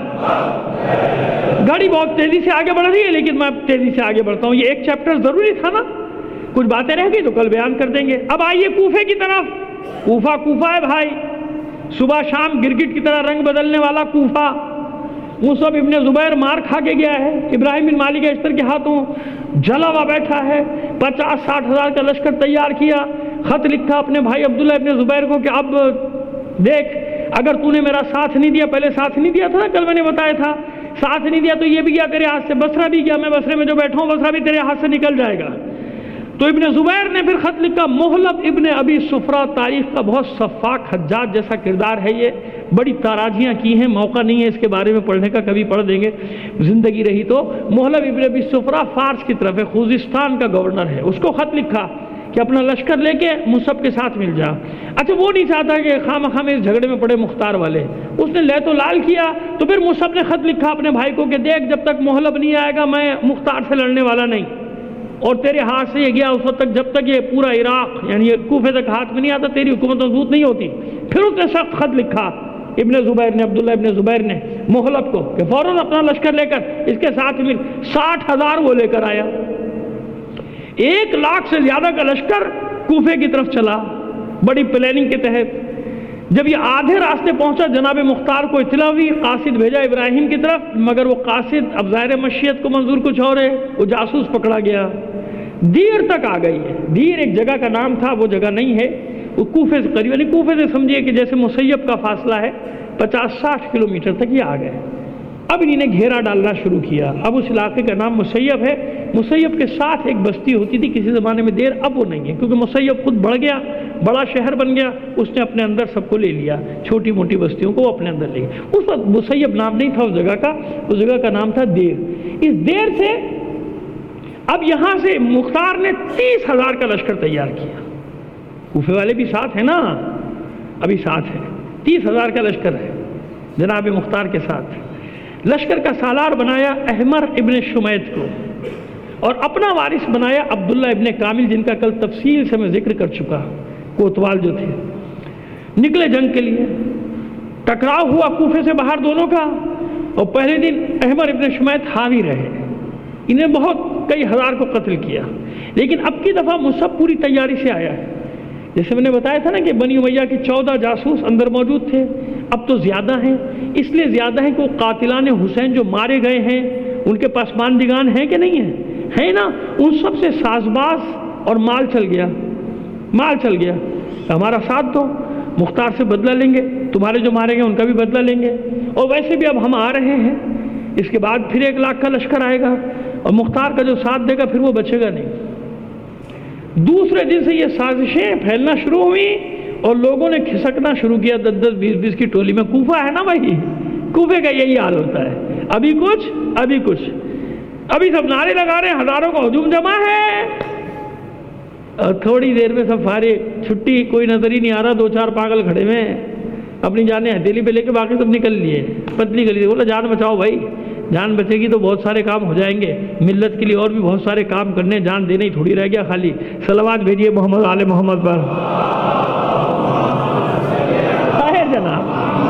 گاڑی بہت تیزی سے آگے بڑھ رہی ہے لیکن میں تیزی سے آگے بڑھتا ہوں. یہ ایک چیپٹر ضروری تھا نا، کچھ باتیں رہ گئی تو کل بیان کر دیں گے. اب آئیے کوفے کی طرف. کوفہ کوفہ ہے بھائی، صبح شام گرگٹ کی طرح رنگ بدلنے والا کوفہ. مصعب ابن زبیر مار کھا کے گیا ہے، ابراہیم بن مالک اشتر کے ہاتھوں جلا ہوا بیٹھا ہے. پچاس ساٹھ ہزار کا لشکر تیار کیا، خط لکھا اپنے بھائی عبداللہ ابن زبیر کو کہ اب دیکھ اگر تو نے میرا ساتھ نہیں دیا، پہلے ساتھ نہیں دیا تھا نا، کل میں نے بتایا تھا، ساتھ نہیں دیا تو یہ بھی گیا تیرے ہاتھ سے، بصرہ بھی گیا، میں بصرے میں جو بیٹھا ہوں بصرہ بھی تیرے ہاتھ سے نکل جائے گا. تو ابن زبیر نے پھر خط لکھا. محلب ابن ابی صفرہ تاریخ کا بہت صفاق حجاج جیسا کردار ہے، یہ بڑی تاراجیاں کی ہیں، موقع نہیں ہے اس کے بارے میں پڑھنے کا، کبھی پڑھ دیں گے زندگی رہی تو. محلب ابن ابی صفرہ فارس کی طرف ہے، خوزستان کا گورنر ہے. اس کو خط لکھا کہ اپنا لشکر لے کے مصعب کے ساتھ مل جا. اچھا وہ نہیں چاہتا کہ خام خام اس جھگڑے میں پڑے مختار والے، اس نے لے تو لال کیا. تو پھر مصعب نے خط لکھا اپنے بھائی کو کہ دیکھ جب تک محلب نہیں آئے گا میں مختار سے لڑنے والا نہیں، اور تیرے ہاتھ سے یہ گیا اس وقت تک جب تک یہ پورا عراق یعنی یہ کوفے تک ہاتھ میں نہیں آتا تیری حکومت مضبوط نہیں ہوتی. پھر اس نے سخت خط لکھا ابن زبیر نے، عبداللہ ابن زبیر نے محلب کو کہ فوراً اپنا لشکر لے کر اس کے ساتھ مل. ساٹھ ہزار وہ لے کر آیا، ایک لاکھ سے زیادہ کا لشکر کوفے کی طرف چلا بڑی پلاننگ کے تحت. جب یہ آدھے راستے پہنچا جناب مختار کو اطلاع ہوئی، قاصد بھیجا ابراہیم کی طرف، مگر وہ قاصد اب ظاہر مشیت کو منظور کچھ اور ہے، وہ جاسوس پکڑا گیا. دیر تک آ گئی ہے. دیر ایک جگہ کا نام تھا، وہ جگہ نہیں ہے، وہ کوفے سے قریب، یعنی کوفے سے سمجھیے کہ جیسے مسیب کا فاصلہ ہے پچاس ساٹھ کلومیٹر تک یہ آ گئے. اب انہیں نے گھیرا ڈالنا شروع کیا. اب اس علاقے کا نام مسیب ہے. مسیب کے ساتھ ایک بستی ہوتی تھی کسی زمانے میں، دیر اب وہ نہیں ہے کیونکہ مسیب خود بڑھ گیا، بڑا شہر بن گیا، اس نے اپنے اندر سب کو لے لیا، چھوٹی موٹی بستیوں کو وہ اپنے اندر لے گیا. اس وقت مسیب نام نہیں تھا اس جگہ کا، اس جگہ کا نام تھا دیر. اس دیر سے اب یہاں سے مختار نے تیس ہزار کا لشکر تیار کیا. کوفے والے بھی ساتھ ہیں نا، ابھی ساتھ ہے، تیس ہزار کا لشکر ہے جناب مختار کے ساتھ. لشکر کا سالار بنایا احمر ابن شمیت کو، اور اپنا وارث بنایا عبداللہ ابن کامل جن کا کل تفصیل سے میں ذکر کر چکا. کوتوال جو تھے نکلے جنگ کے لیے. ٹکراؤ ہوا کوفے سے باہر دونوں کا. اور پہلے دن احمر ابن شمیت حاوی رہے، انہیں بہت کئی ہزار کو قتل کیا، لیکن اب کی دفعہ مصعب پوری تیاری سے آیا ہے۔ جیسے میں نے بتایا تھا نا کہ بنی امیہ کے چودہ جاسوس اندر موجود تھے، اب تو زیادہ ہیں، اس لیے زیادہ ہیں کہ وہ قاتلان حسین جو مارے گئے ہیں ان کے پاس ماندگان ہیں کہ نہیں ہیں؟ ہے نا، ان سب سے ساز باز اور مال چل گیا، مال چل گیا، ہمارا ساتھ دو، مختار سے بدلہ لیں گے، تمہارے جو مارے گئے ان کا بھی بدلہ لیں گے، اور ویسے بھی اب ہم آ رہے ہیں، اس کے بعد پھر ایک لاکھ کا لشکر آئے گا اور مختار کا جو ساتھ دے گا پھر وہ بچے گا نہیں۔ دوسرے دن سے یہ سازشیں پھیلنا شروع ہوئی اور لوگوں نے کھسکنا شروع کیا دس دس بیس بیس کی ٹولی میں۔ کوفہ ہے نا بھائی، کوفے کا یہی حال ہوتا ہے، ابھی کچھ ابھی کچھ، ابھی سب نعرے لگا رہے ہیں، ہزاروں کا ہجوم جمع ہے، اور تھوڑی دیر میں سب فارغ، چھٹی، کوئی نظر ہی نہیں آ رہا، دو چار پاگل کھڑے ہوئے ہیں اپنی جانیں ہتھیلی پہ لے کے، باقی سب نکل لیے پتلی گلی سے۔ بولا جان بچاؤ بھائی، جان بچے گی تو بہت سارے کام ہو جائیں گے، ملت کے لیے اور بھی بہت سارے کام کرنے، جان دینا ہی تھوڑی رہ گیا خالی۔ صلوات بھیجیے محمد آل محمد پر۔ خیر جناب،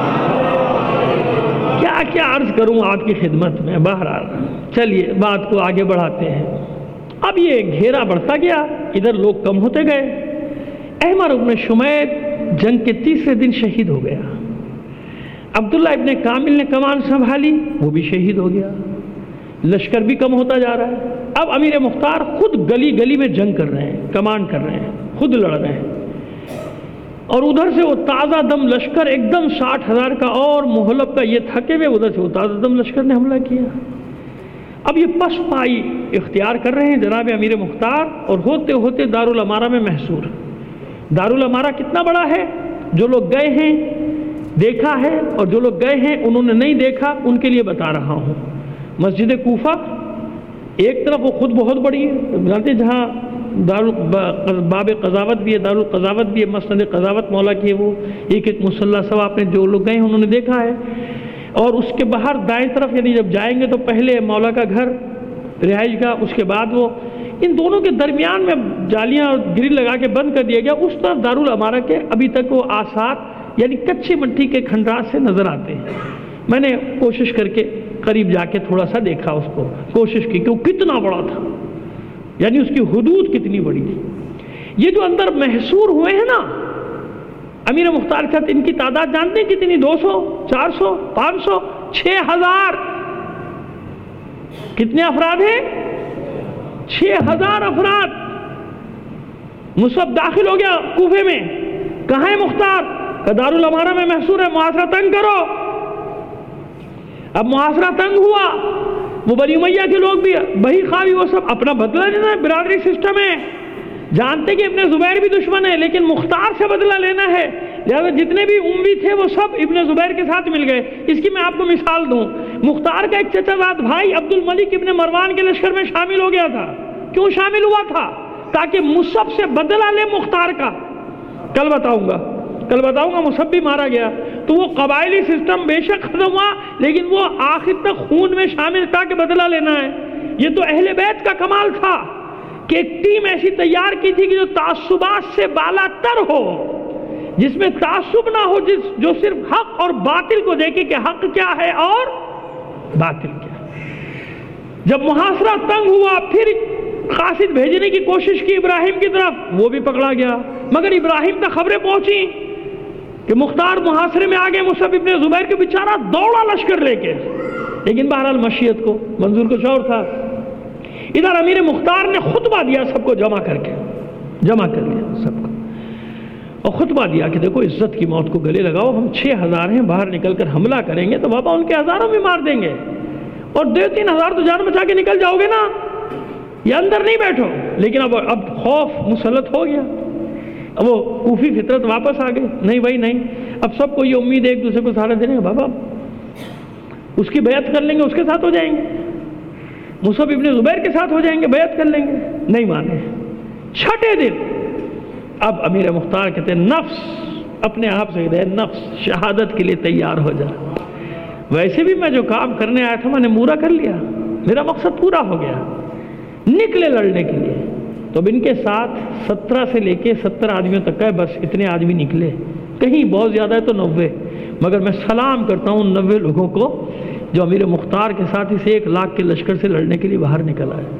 کیا کیا عرض کروں آپ کی خدمت میں، بہرحال چلیے بات کو آگے بڑھاتے ہیں۔ اب یہ گھیرا بڑھتا گیا، ادھر لوگ کم ہوتے گئے۔ احمر ابن شمیت جنگ کے تیسرے دن شہید ہو گیا، عبداللہ ابن کامل نے کمان سنبھالی، وہ بھی شہید ہو گیا، لشکر بھی کم ہوتا جا رہا ہے۔ اب امیر مختار خود گلی گلی میں جنگ کر رہے ہیں، کمان کر رہے ہیں، خود لڑ رہے ہیں، اور ادھر سے وہ تازہ دم لشکر ایک دم ساٹھ ہزار کا اور محلب کا یہ تھکے ہوئے، ادھر سے وہ تازہ دم لشکر نے حملہ کیا۔ اب یہ پس پائی اختیار کر رہے ہیں جناب امیر مختار، اور ہوتے ہوتے دارالامارہ میں محصور۔ دارالامارہ کتنا بڑا ہے؟ جو لوگ گئے ہیں دیکھا ہے، اور جو لوگ گئے ہیں انہوں نے نہیں دیکھا ان کے لیے بتا رہا ہوں۔ مسجد کوفہ ایک طرف وہ خود بہت بڑی ہے، جانتے جہاں دار باب قضاوت بھی ہے، دار القضاوت بھی ہے، مسند قضاوت مولا کی ہے، وہ ایک ایک مصلی سب آپ نے جو لوگ گئے ہیں انہوں نے دیکھا ہے۔ اور اس کے باہر دائیں طرف یعنی جب جائیں گے تو پہلے مولا کا گھر رہائش گاہ، اس کے بعد وہ، ان دونوں کے درمیان میں جالیاں اور گرل لگا کے بند کر دیا گیا۔ اس طرف دارالامارہ کے ابھی تک وہ آثار یعنی کچی مٹی کے کھنڈرات سے نظر آتے ہیں۔ میں نے کوشش کر کے قریب جا کے تھوڑا سا دیکھا اس کو، کوشش کی کہ وہ کتنا بڑا تھا، یعنی اس کی حدود کتنی بڑی تھی۔ یہ جو اندر محصور ہوئے ہیں نا امیر مختار کے ساتھ، ان کی تعداد جانتے ہیں کتنی؟ دو سو، چار سو، پانچ سو، چھ ہزار۔ کتنے افراد ہیں؟ چھ ہزار افراد۔ مصعب داخل ہو گیا کوفے میں، کہاں ہے مختار؟ دارالامارہ میں محصور ہے، محاصرہ تنگ کرو۔ اب محاصرہ تنگ ہوا، وہ بنی امیہ کے لوگ بھی بہی خواہی، وہ سب اپنا بدلہ لینا ہے، برادری سسٹم ہے، جانتے کہ ابن زبیر بھی دشمن ہے لیکن مختار سے بدلہ لینا ہے، لہذا جتنے بھی امی تھے وہ سب ابن زبیر کے ساتھ مل گئے۔ اس کی میں آپ کو مثال دوں، مختار کا ایک چچا زاد بھائی عبد الملک ابن مروان کے لشکر میں شامل ہو گیا تھا۔ کیوں شامل ہوا تھا؟ تاکہ مصعب سے بدلہ لے مختار کا۔ کل بتاؤں گا کل بتاؤں گا مصعب بھی مارا گیا، تو وہ قبائلی سسٹم بے شک ختم ہوا لیکن وہ آخر تک خون میں شامل تھا کہ بدلہ لینا ہے۔ یہ تو اہل بیت کا کمال تھا کہ ایک ٹیم ایسی تیار کی تھی کہ جو تعصبات سے بالا تر ہو، جس میں تعصب نہ ہو، جس جو صرف حق اور باطل کو دیکھے کہ حق کیا ہے اور باطل کیا ہے۔ جب محاصرہ تنگ ہوا پھر قاصد بھیجنے کی کوشش کی ابراہیم کی طرف، وہ بھی پکڑا گیا، مگر ابراہیم تک خبریں پہنچی کہ مختار محاصرے میں آگے، مصعب ابن زبیر کے بیچارہ دوڑا لشکر لے کے، لیکن بہرحال مشیت کو منظور کچھ اور تھا۔ ادھر امیر مختار نے خطبہ دیا سب کو جمع کر کے، جمع کر لیا سب کو، اور خطبہ دیا کہ دیکھو عزت کی موت کو گلے لگاؤ، ہم چھ ہزار ہیں، باہر نکل کر حملہ کریں گے تو بابا ان کے ہزاروں بھی مار دیں گے، اور دو تین ہزار تو جان بچا کے نکل جاؤ گے نا، یہ اندر نہیں بیٹھو۔ لیکن اب اب خوف مسلط ہو گیا، اب وہ کوفی فطرت واپس آ گئی، نہیں بھائی نہیں، اب سب کو یہ امید ہے ایک دوسرے کو سہارا دینے گا، بابا اس کی بیعت کر لیں گے، اس کے ساتھ ہو جائیں گے، مصعب ابن زبیر کے ساتھ ہو جائیں گے، بیعت کر لیں گے، نہیں مانے۔ چھٹے دن اب امیر مختار کہتے ہیں نفس اپنے آپ سے کہتے ہیں نفس شہادت کے لیے تیار ہو جا، ویسے بھی میں جو کام کرنے آیا تھا میں نے پورا کر لیا، میرا مقصد پورا ہو گیا، نکلے لڑنے کے لیے۔ تو اب ان کے ساتھ سترہ سے لے کے ستر آدمیوں تک کا ہے، بس اتنے آدمی نکلے، کہیں بہت زیادہ ہے تو نوے، مگر میں سلام کرتا ہوں نوے لوگوں کو جو امیر مختار کے ساتھ اسے ایک لاکھ کے لشکر سے لڑنے کے لیے باہر نکل آئے.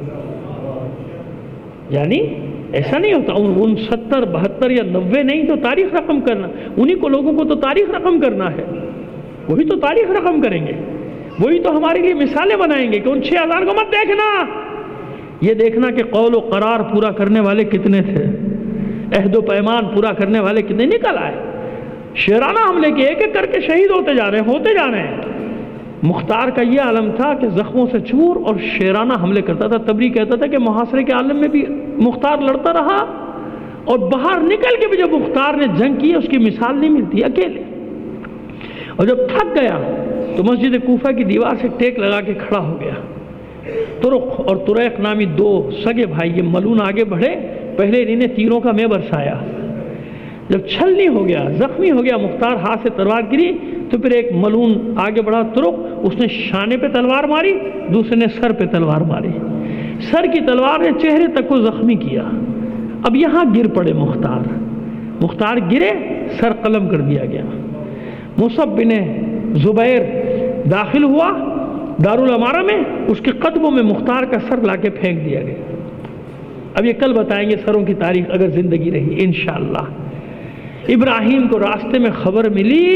یعنی ایسا نہیں ہوتا ان ستر بہتر یا نوے نہیں تو تاریخ رقم کرنا، انہی کو لوگوں کو تو تاریخ رقم کرنا ہے، وہی تو تاریخ رقم کریں گے، وہی تو ہمارے لیے مثالیں بنائیں گے کہ ان چھ ہزار کو مت دیکھنا، یہ دیکھنا کہ قول و قرار پورا کرنے والے کتنے تھے، عہد و پیمان پورا کرنے والے کتنے نکل آئے. شیرانہ حملے کے ایک ایک کر کے شہید ہوتے جا رہے ہیں ہوتے جا رہے ہیں. مختار کا یہ عالم تھا کہ زخموں سے چور اور شیرانہ حملے کرتا تھا. تبری کہتا تھا کہ محاصرے کے عالم میں بھی مختار لڑتا رہا اور باہر نکل کے بھی جب مختار نے جنگ کی اس کی مثال نہیں ملتی اکیلے. اور جب تھک گیا تو مسجد کوفہ کی دیوار سے ٹیک لگا کے کھڑا ہو گیا. ترق اور تریق نامی دو سگے بھائی یہ ملون آگے بڑھے، پہلے انہیں تیروں کا میں برسایا. جب چھلنی ہو گیا زخمی ہو گیا مختار، ہاتھ سے تلوار گری تو پھر ایک ملون آگے بڑھا ترق، اس نے شانے پہ تلوار ماری، دوسرے نے سر پہ تلوار ماری. سر کی تلوار نے چہرے تک کو زخمی کیا. اب یہاں گر پڑے مختار مختار گرے، سر قلم کر دیا گیا. مصعب بن زبیر داخل ہوا دارالامارہ میں، اس کے قدموں میں مختار کا سر لا کے پھینک دیا گیا. اب یہ کل بتائیں گے سروں کی تاریخ اگر زندگی رہی انشاءاللہ. ابراہیم کو راستے میں خبر ملی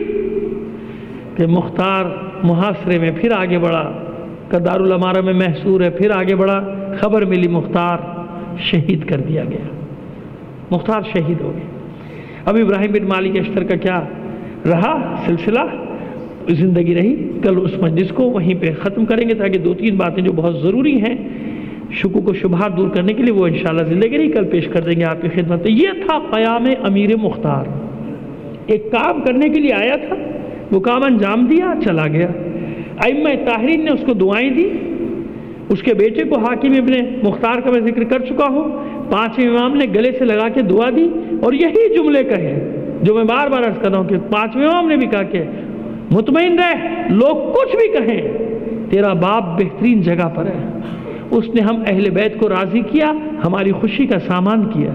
کہ مختار محاصرے میں پھر آگے بڑھا، کہ دارالامارہ میں محصور ہے، پھر آگے بڑھا، خبر ملی مختار شہید کر دیا گیا. مختار شہید ہو گئے. اب ابراہیم بن مالک اشتر کا کیا رہا سلسلہ، زندگی رہی کل اس مجلس کو وہیں پہ ختم کریں گے، تاکہ دو تین باتیں جو بہت ضروری ہیں شکوک و شبہات دور کرنے کے لیے وہ انشاءاللہ زندگی رہی کل پیش کر دیں گے آپ کی خدمت. یہ تھا قیام امیر مختار. ایک کام کرنے کے لیے آیا تھا، وہ کام انجام دیا، چلا گیا. ائمہ طاہرین نے اس کو دعائیں دی. اس کے بیٹے کو حاکم ابن مختار کا میں ذکر کر چکا ہوں، پانچویں امام نے گلے سے لگا کے دعا دی اور یہی جملے کہے جو میں بار بار عرض کر رہا ہوں کہ پانچویں امام نے بھی کہا کہ مطمئن رہ، لوگ کچھ بھی کہیں تیرا باپ بہترین جگہ پر ہے. اس نے ہم اہل بیت کو راضی کیا، ہماری خوشی کا سامان کیا.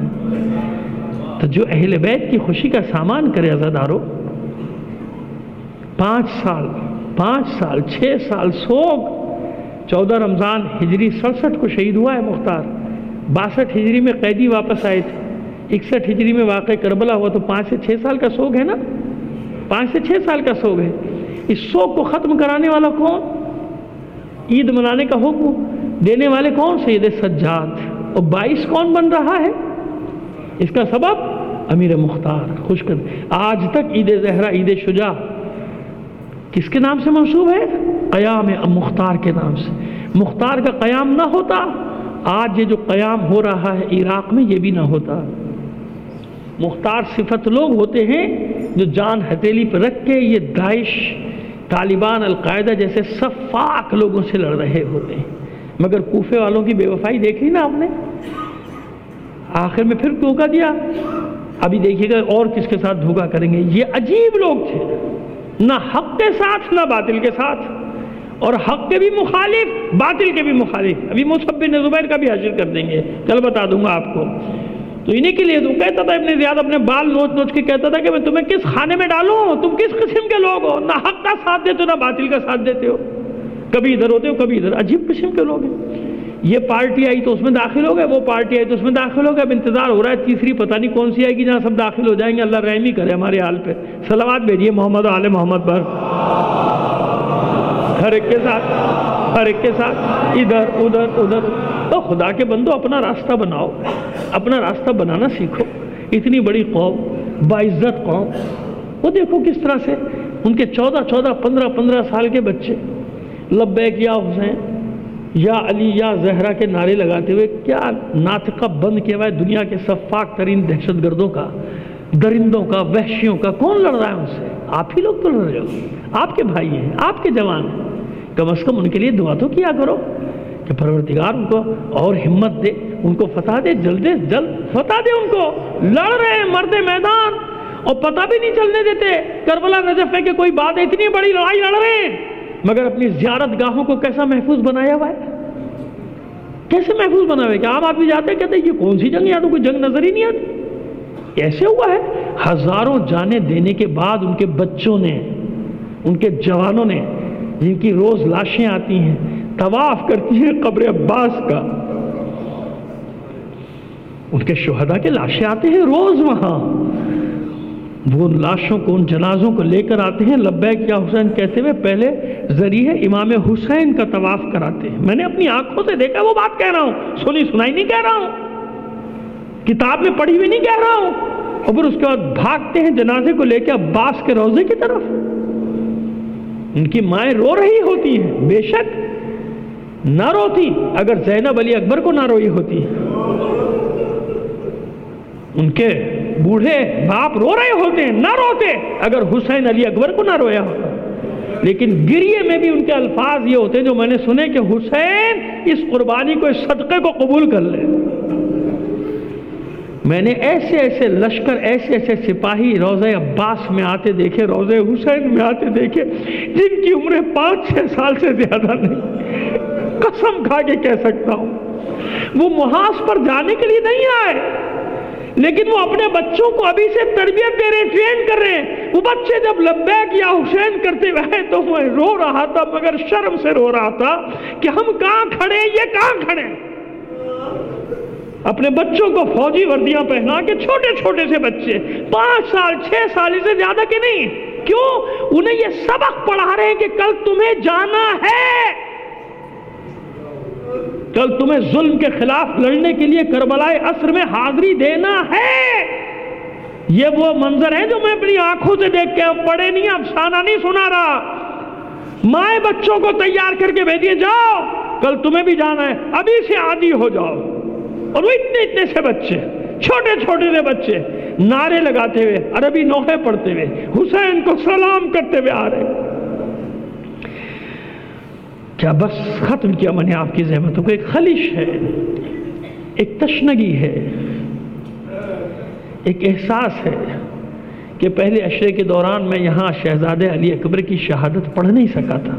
تو جو اہل بیت کی خوشی کا سامان کرے عزادارو، پانچ سال پانچ سال چھ سال سوگ. چودہ رمضان ہجری سڑسٹھ کو شہید ہوا ہے مختار. باسٹھ ہجری میں قیدی واپس آئے تھے. اکسٹھ ہجری میں واقع کربلا ہوا، تو پانچ سے چھ سال کا سوگ ہے نا، پانچ سے چھ سال کا سوگ ہے. اس سوگ کو ختم کرانے والا کون؟ عید منانے کا حکم دینے والے کون؟ سید سجاد. اور بائیس کون بن رہا ہے اس کا سبب؟ امیر مختار. خوش کر آج تک عید زہرا عید شجاع کس کے نام سے منسوب ہے؟ قیام مختار کے نام سے. مختار کا قیام نہ ہوتا آج یہ جو قیام ہو رہا ہے عراق میں یہ بھی نہ ہوتا. مختار صفت لوگ ہوتے ہیں جو جان ہتھیلی پر رکھ کے یہ داعش، طالبان، القاعدہ جیسے سفاک لوگوں سے لڑ رہے ہوتے ہیں. مگر کوفے والوں کی بے وفائی دیکھی نا آپ نے، آخر میں پھر دھوکہ دیا. ابھی دیکھیے گا اور کس کے ساتھ دھوکہ کریں گے. یہ عجیب لوگ تھے، نہ حق کے ساتھ نہ باطل کے ساتھ، اور حق کے بھی مخالف باطل کے بھی مخالف. ابھی مصعب بن زبیر کا بھی حشر کر دیں گے، کل بتا دوں گا آپ کو. تو انہیں کے لیے تو کہتا تھا ابن زیاد اپنے بال نوچ نوچ کے کہتا تھا کہ میں تمہیں کس خانے میں ڈالوں، تم کس قسم کے لوگ ہو، نہ حق کا ساتھ دیتے ہو نہ باطل کا ساتھ دیتے ہو، کبھی ادھر ہوتے ہو کبھی ادھر. عجیب قسم کے لوگ ہیں. یہ پارٹی آئی تو اس میں داخل ہو گئے، وہ پارٹی آئی تو اس میں داخل ہو گئے. اب انتظار ہو رہا ہے تیسری پتہ نہیں کون سی آئے گی جہاں سب داخل ہو جائیں گے. اللہ رحم ہی کرے ہمارے حال پہ. صلوات بھیجیے محمد و آل محمد پر، ہر ایک کے ساتھ ہر ایک کے ساتھ ادھر ادھر ادھر. تو خدا کے بندو اپنا راستہ بناؤ، اپنا راستہ بنانا سیکھو. اتنی بڑی قوم، باعزت قوم، وہ دیکھو کس طرح سے ان کے چودہ چودہ پندرہ پندرہ سال کے بچے لبیک یا حسین یا علی یا زہرا کے نعرے لگاتے ہوئے کیا ناطقہ بند کیا ہوا ہے دنیا کے سفاک ترین دہشت گردوں کا، درندوں کا، وحشیوں کا. کون لڑ رہا ہے ان سے؟ آپ ہی لوگ تو لڑ رہے ہو. آپ کے بھائی ہیں، آپ کے جوان ہیں. کم از کم ان کے لیے دعا تو کیا کرو کہ پروردگار ان کو اور ہمت دے، ان کو فتح دے، جلد جلد فتح دے. ان کو لڑ رہے ہیں مرد میدان اور پتہ بھی نہیں چلنے دیتے. کربلا نجف ہے کہ کوئی بات ہے، اتنی بڑی لڑائی لڑ رہے ہیں مگر اپنی زیارت گاہوں کو کیسا محفوظ بنایا ہوا ہے، کیسے محفوظ بنا ہوا ہے کہ عام آدمی جاتے ہیں کہتے ہیں یہ کون سی جنگ، یا تو کوئی جنگ نظر ہی نہیں آتی. ایسے ہوا ہے ہزاروں جانیں دینے کے بعد ان کے بچوں نے، ان کے جوانوں نے جن کی روز لاشیں آتی ہیں، طواف کرتی ہیں قبر عباس کا، ان کے شہداء کے لاشیں آتے ہیں روز وہاں، وہ ان لاشوں کو، ان جنازوں کو لے کر آتے ہیں، لبیک یا حسین کہتے ہوئے پہلے ذریعے امام حسین کا طواف کراتے ہیں۔ میں نے اپنی آنکھوں سے دیکھا، وہ بات کہہ رہا ہوں، سنی سنائی نہیں کہہ رہا ہوں، کتاب میں پڑھی ہوئی نہیں کہہ رہا ہوں۔ اور پھر اس کے بعد بھاگتے ہیں جنازے کو لے کے عباس کے روضے کی طرف، ان کی مائیں رو رہی ہوتی ہیں، بے شک نہ روتی اگر زینب علی اکبر کو نہ روئی ہوتی، ان کے بوڑھے باپ رو رہے ہوتے ہیں، نہ روتے اگر حسین علی اکبر کو نہ رویا ہوتا، لیکن گریے میں بھی ان کے الفاظ یہ ہوتے ہیں جو میں نے سنے کہ حسین اس قربانی کو، اس صدقے کو قبول کر لے۔ میں نے ایسے ایسے لشکر، ایسے ایسے سپاہی روضہ عباس میں آتے دیکھے، روضہ حسین میں آتے دیکھے، جن کی عمریں پانچ چھ سال سے زیادہ نہیں، قسم کھا کے کہہ سکتا ہوں وہ محاذ پر جانے کے لیے نہیں آئے، لیکن وہ اپنے بچوں کو ابھی سے تربیت دے رہے ہیں، ٹرین کر رہے ہیں۔ وہ بچے جب لبیک یا حسین کرتے ہوئے تو میں رو رہا تھا، مگر شرم سے رو رہا تھا کہ ہم کہاں کھڑے، یہ کہاں کھڑے۔ اپنے بچوں کو فوجی وردیاں پہنا کے، چھوٹے چھوٹے سے بچے، پانچ سال چھ سال سے زیادہ کے نہیں، کیوں؟ انہیں یہ سبق پڑھا رہے ہیں کہ کل تمہیں جانا ہے، کل تمہیں ظلم کے خلاف لڑنے کے لیے کربلائے عصر میں حاضری دینا ہے۔ یہ وہ منظر ہے جو میں اپنی آنکھوں سے دیکھ کے، اب پڑھے نہیں، افسانہ نہیں سنا رہا، مائیں بچوں کو تیار کر کے بھیجیے، جاؤ کل تمہیں بھی جانا ہے، ابھی سے عادی ہو جاؤ۔ اور وہ اتنے اتنے سے بچے، چھوٹے چھوٹے سے بچے نعرے لگاتے ہوئے، عربی نوحے پڑھتے ہوئے، حسین کو سلام کرتے ہوئے آ رہے۔ کیا بس ختم کیا میں نے آپ کی زحمتوں کو؟ ایک خلش ہے، ایک تشنگی ہے، ایک احساس ہے کہ پہلے عشرے کے دوران میں یہاں شہزادے علی اکبر کی شہادت پڑھ نہیں سکا تھا،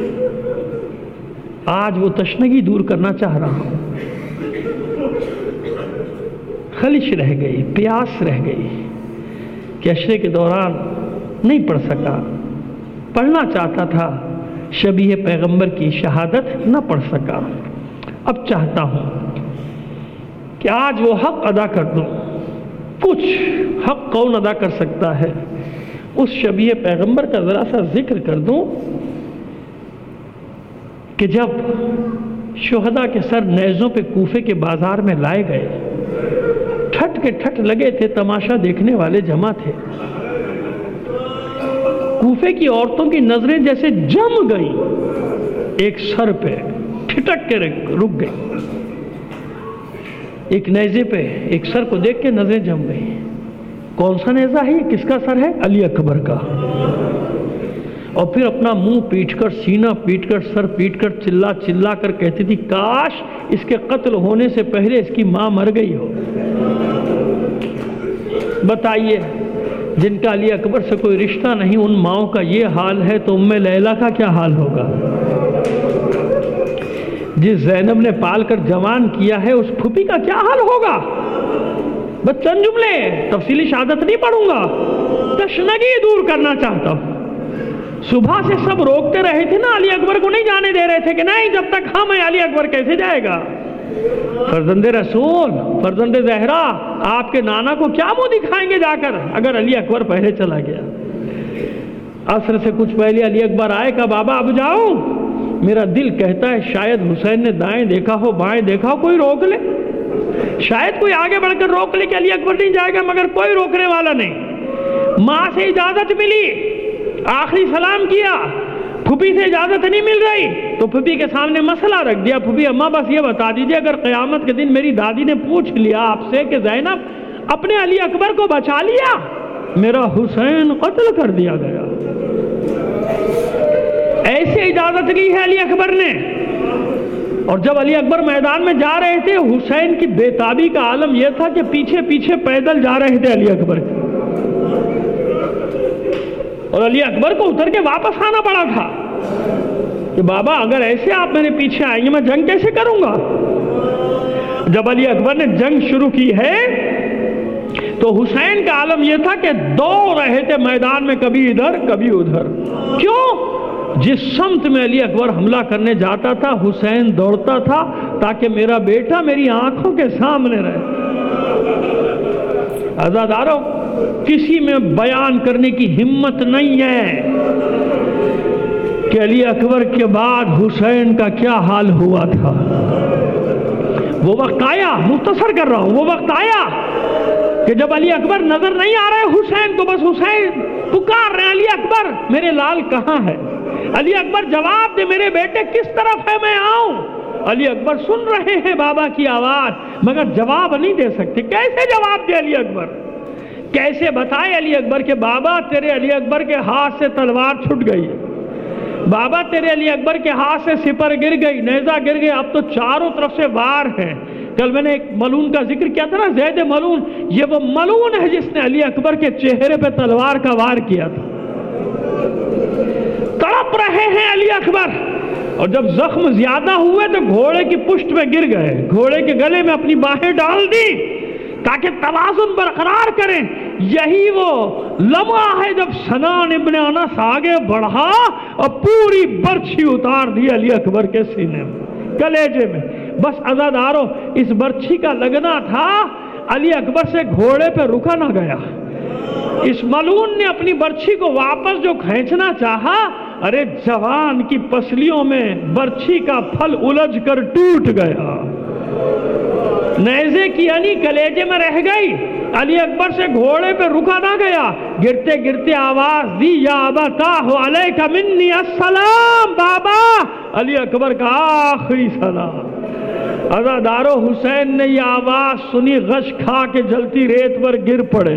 آج وہ تشنگی دور کرنا چاہ رہا ہوں۔ خلش رہ گئی، پیاس رہ گئی کہ عشرے کے دوران نہیں پڑھ سکا، پڑھنا چاہتا تھا، شبیہ پیغمبر کی شہادت نہ پڑھ سکا۔ اب چاہتا ہوں کہ آج وہ حق ادا کر دوں۔ کچھ حق کون ادا کر سکتا ہے؟ اس شبیہ پیغمبر کا ذرا سا ذکر کر دوں کہ جب شہداء کے سر نیزوں پہ کوفے کے بازار میں لائے گئے، ٹھٹ کے ٹھٹ لگے تھے، تماشا دیکھنے والے جمع تھے، کوفے کی عورتوں کی نظریں جیسے جم گئیں ایک سر پہ، ٹھٹک کے رک گئی، ایک نیزے پہ ایک سر کو دیکھ کے نظریں جم گئی۔ کون سا نیزہ ہے؟ کس کا سر ہے؟ علی اکبر کا۔ اور پھر اپنا منہ پیٹ کر، سینہ پیٹ کر، سر پیٹ کر، چلا چلا کر کہتی تھی کاش اس کے قتل ہونے سے پہلے اس کی ماں مر گئی ہو۔ بتائیے، جن کا علی اکبر سے کوئی رشتہ نہیں، ان ماؤں کا یہ حال ہے تو ام لیلہ کا کیا حال ہوگا؟ جس زینب نے پال کر جوان کیا ہے، اس پھوپھی کا کیا حال ہوگا؟ بس چند جملے، تفصیلی شہادت نہیں پڑھوں گا، تشنگی دور کرنا چاہتا ہوں۔ صبح سے سب روکتے رہے تھے نا، علی اکبر کو نہیں جانے دے رہے تھے کہ نہیں جب تک ہم ہیں علی اکبر کیسے جائے گا؟ فرزند رسول، فرزند زہرا، آپ کے نانا کو کیا منہ دکھائیں گے جا کر اگر علی اکبر پہلے چلا گیا؟ عصر سے کچھ پہلے علی اکبر آئے، کہا بابا اب جاؤں؟ میرا دل کہتا ہے شاید حسین نے دائیں دیکھا ہو، بائیں دیکھا ہو، کوئی روک لے، شاید کوئی آگے بڑھ کر روک لے کہ علی اکبر نہیں جائے گا، مگر کوئی روکنے والا نہیں۔ ماں سے اجازت ملی، آخری سلام کیا، پھوپھی سے اجازت نہیں مل رہی تو پھوپھی کے سامنے مسئلہ رکھ دیا، پھوپھی اماں بس یہ بتا دیجئے اگر قیامت کے دن میری دادی نے پوچھ لیا آپ سے کہ زینب اپنے علی اکبر کو بچا لیا، میرا حسین قتل کر دیا گیا۔ ایسے اجازت لی ہے علی اکبر نے۔ اور جب علی اکبر میدان میں جا رہے تھے، حسین کی بے تابی کا عالم یہ تھا کہ پیچھے پیچھے پیدل جا رہے تھے علی اکبر کے، اور علی اکبر کو اتر کے واپس آنا پڑا تھا کہ بابا اگر ایسے آپ میرے پیچھے آئیں گے میں جنگ کیسے کروں گا؟ جب علی اکبر نے جنگ شروع کی ہے تو حسین کا عالم یہ تھا کہ دوڑ رہے تھے میدان میں، کبھی ادھر کبھی ادھر۔ کیوں؟ جس سمت میں علی اکبر حملہ کرنے جاتا تھا حسین دوڑتا تھا تاکہ میرا بیٹا میری آنکھوں کے سامنے رہے۔ عزادارو، کسی میں بیان کرنے کی ہمت نہیں ہے کہ علی اکبر کے بعد حسین کا کیا حال ہوا تھا۔ وہ وقت آیا، مختصر کر رہا ہوں، وہ وقت آیا کہ جب علی اکبر نظر نہیں آ رہے حسین کو، بس حسین پکار رہے ہیں علی اکبر میرے لال کہاں ہے، علی اکبر جواب دے میرے بیٹے کس طرف ہے میں آؤں۔ علی اکبر سن رہے ہیں بابا کی آواز مگر جواب نہیں دے سکتے۔ کیسے جواب دے علی اکبر، کیسے بتائے علی اکبر کہ بابا تیرے علی اکبر کے ہاتھ سے تلوار چھٹ گئی، بابا تیرے علی اکبر کے ہاتھ سے سپر گر گئی، نیزہ گر گئی، اب تو چاروں طرف سے وار ہیں۔ کل میں نے ایک ملون کا ذکر کیا تھا نا، زید ملون، یہ وہ ملون ہے جس نے علی اکبر کے چہرے پہ تلوار کا وار کیا تھا۔ تڑپ رہے ہیں علی اکبر، اور جب زخم زیادہ ہوئے تو گھوڑے کی پشت پہ گر گئے، گھوڑے کے گلے میں اپنی باہیں ڈال دی تاکہ توازن برقرار کریں۔ یہی وہ لمحہ ہے جب سنان ابن انس آگے بڑھا اور پوری برچھی اتار دی علی اکبر کے سینے میں، کلیجے میں۔ بس عزادارو، اس برچھی کا لگنا تھا، علی اکبر سے گھوڑے پہ رکا نہ گیا۔ اس ملعون نے اپنی برچھی کو واپس جو کھینچنا چاہا، ارے جوان کی پسلیوں میں برچھی کا پھل الجھ کر ٹوٹ گیا، نیزے کی یعنی کلیجے میں رہ گئی۔ علی اکبر سے گھوڑے پہ رکا نہ گیا، گرتے گرتے آواز دی، یا ابتاہ علیک منی السلام، بابا علی اکبر کا آخری سلام۔ عزادارو، حسین نے یہ آواز سنی، غش کھا کے جلتی ریت پر گر پڑے،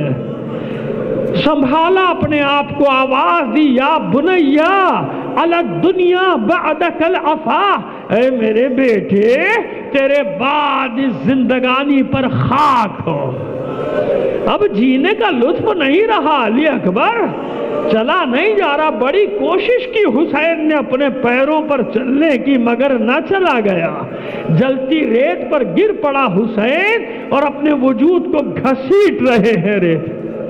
سنبھالا اپنے آپ کو، آواز دی، یا بنیا علی الدنیا بعدک العفا، اے میرے بیٹے تیرے بعد اس زندگانی پر خاک ہو، اب جینے کا لطف نہیں رہا۔ علی اکبر چلا نہیں جا رہا، بڑی کوشش کی حسین نے اپنے پیروں پر چلنے کی مگر نہ چلا گیا، جلتی ریت پر گر پڑا حسین اور اپنے وجود کو گھسیٹ رہے ہیں ریت۔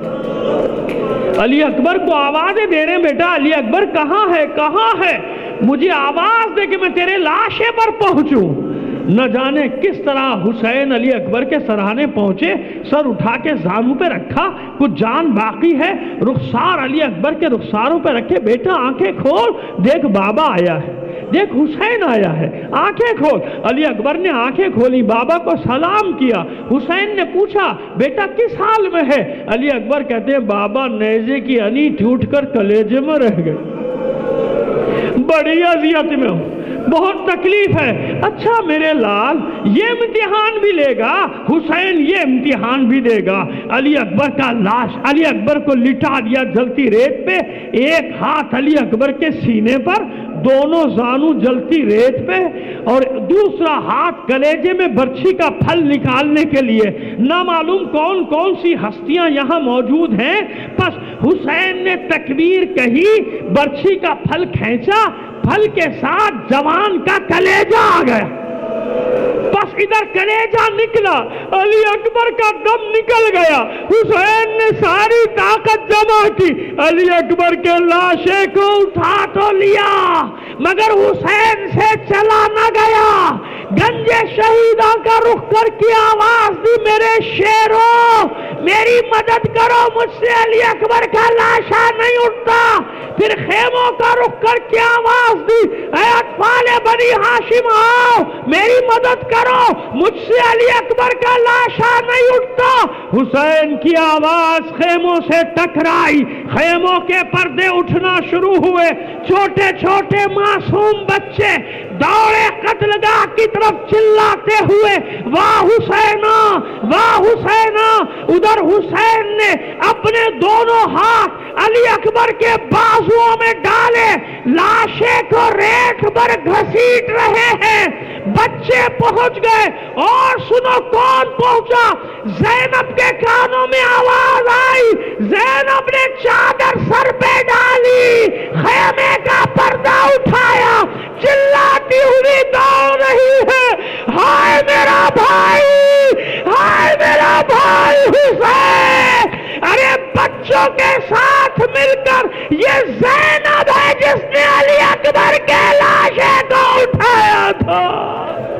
علی اکبر کو آوازیں دے رہے ہیں، بیٹا علی اکبر کہاں ہے، کہاں ہے، مجھے آواز دے کہ میں تیرے لاشے پر پہنچوں۔ نہ جانے کس طرح حسین علی اکبر کے سرانے پہنچے، سر اٹھا کے زانوں پہ رکھا، کچھ جان باقی ہے، رخسار علی اکبر کے رخساروں پہ رکھے، بیٹا آنکھیں کھول، دیکھ بابا آیا ہے، دیکھ حسین آیا ہے، آنکھیں کھول۔ علی اکبر نے آنکھیں کھولی، بابا کو سلام کیا۔ حسین نے پوچھا بیٹا کس حال میں ہے؟ علی اکبر کہتے ہیں بابا نیزے کی انی ٹوٹ کر کلیجے میں رہ گئے، بڑی اذیت میں ہوں، بہت تکلیف ہے۔ اچھا میرے لال یہ امتحان بھی لے گا، حسین یہ امتحان بھی دے گا۔ علی اکبر کا لاش، علی اکبر کو لٹا دیا جلتی ریت پہ، ایک ہاتھ علی اکبر کے سینے پر، دونوں زانو جلتی ریت پہ، اور دوسرا ہاتھ کلیجے میں برچھی کا پھل نکالنے کے لیے۔ نہ معلوم کون کون سی ہستیاں یہاں موجود ہیں، بس حسین نے تکبیر کہی، برچھی کا پھل کھینچا، پھل کے ساتھ جوان کا کلیجہ آ گیا، بس ادھر کلیجہ نکلا، علی اکبر کا دم نکل گیا۔ حسین نے ساری طاقت جمع کی، علی اکبر کے لاشے کو اٹھا تو لیا مگر حسین سے چلا نہ گیا۔ گنجے شہیدوں کا رخ کر کے آواز دی، میرے شیروں میری مدد کرو، مجھ سے علی اکبر کا لاشا نہیں اٹھتا۔ پھر خیموں کا رخ کر کے آواز دی، اے اطفال بنی ہاشم آؤ میری مدد کرو، مجھ سے علی اکبر کا لاشا نہیں اٹھتا۔ حسین کی آواز خیموں سے ٹکرائی، خیموں کے پردے اٹھنا شروع ہوئے، چھوٹے چھوٹے معصوم بچے دوڑے قتل گاہ کی طرف چلاتے ہوئے، واہ حسینا واہ حسینا۔ ادھر حسین نے اپنے دونوں ہاتھ علی اکبر کے بازوؤں میں ڈالے، لاشے کو ریت پر گھسیٹ رہے ہیں۔ بچے پہنچ گئے، اور سنو کون پہنچا؟ زینب کے کانوں میں آواز آئی، زینب نے چادر سر پہ ڈالی، خیمے کا پردہ اٹھایا، چلاتی ہوئی دوڑ رہی ہے، ہائے میرا بھائی، ہائے میرا بھائی حسین۔ ارے بچوں کے ساتھ ساتھ مل کر یہ زینب ہے جس نے علی اکبر کے لاشے کو اٹھایا تھا.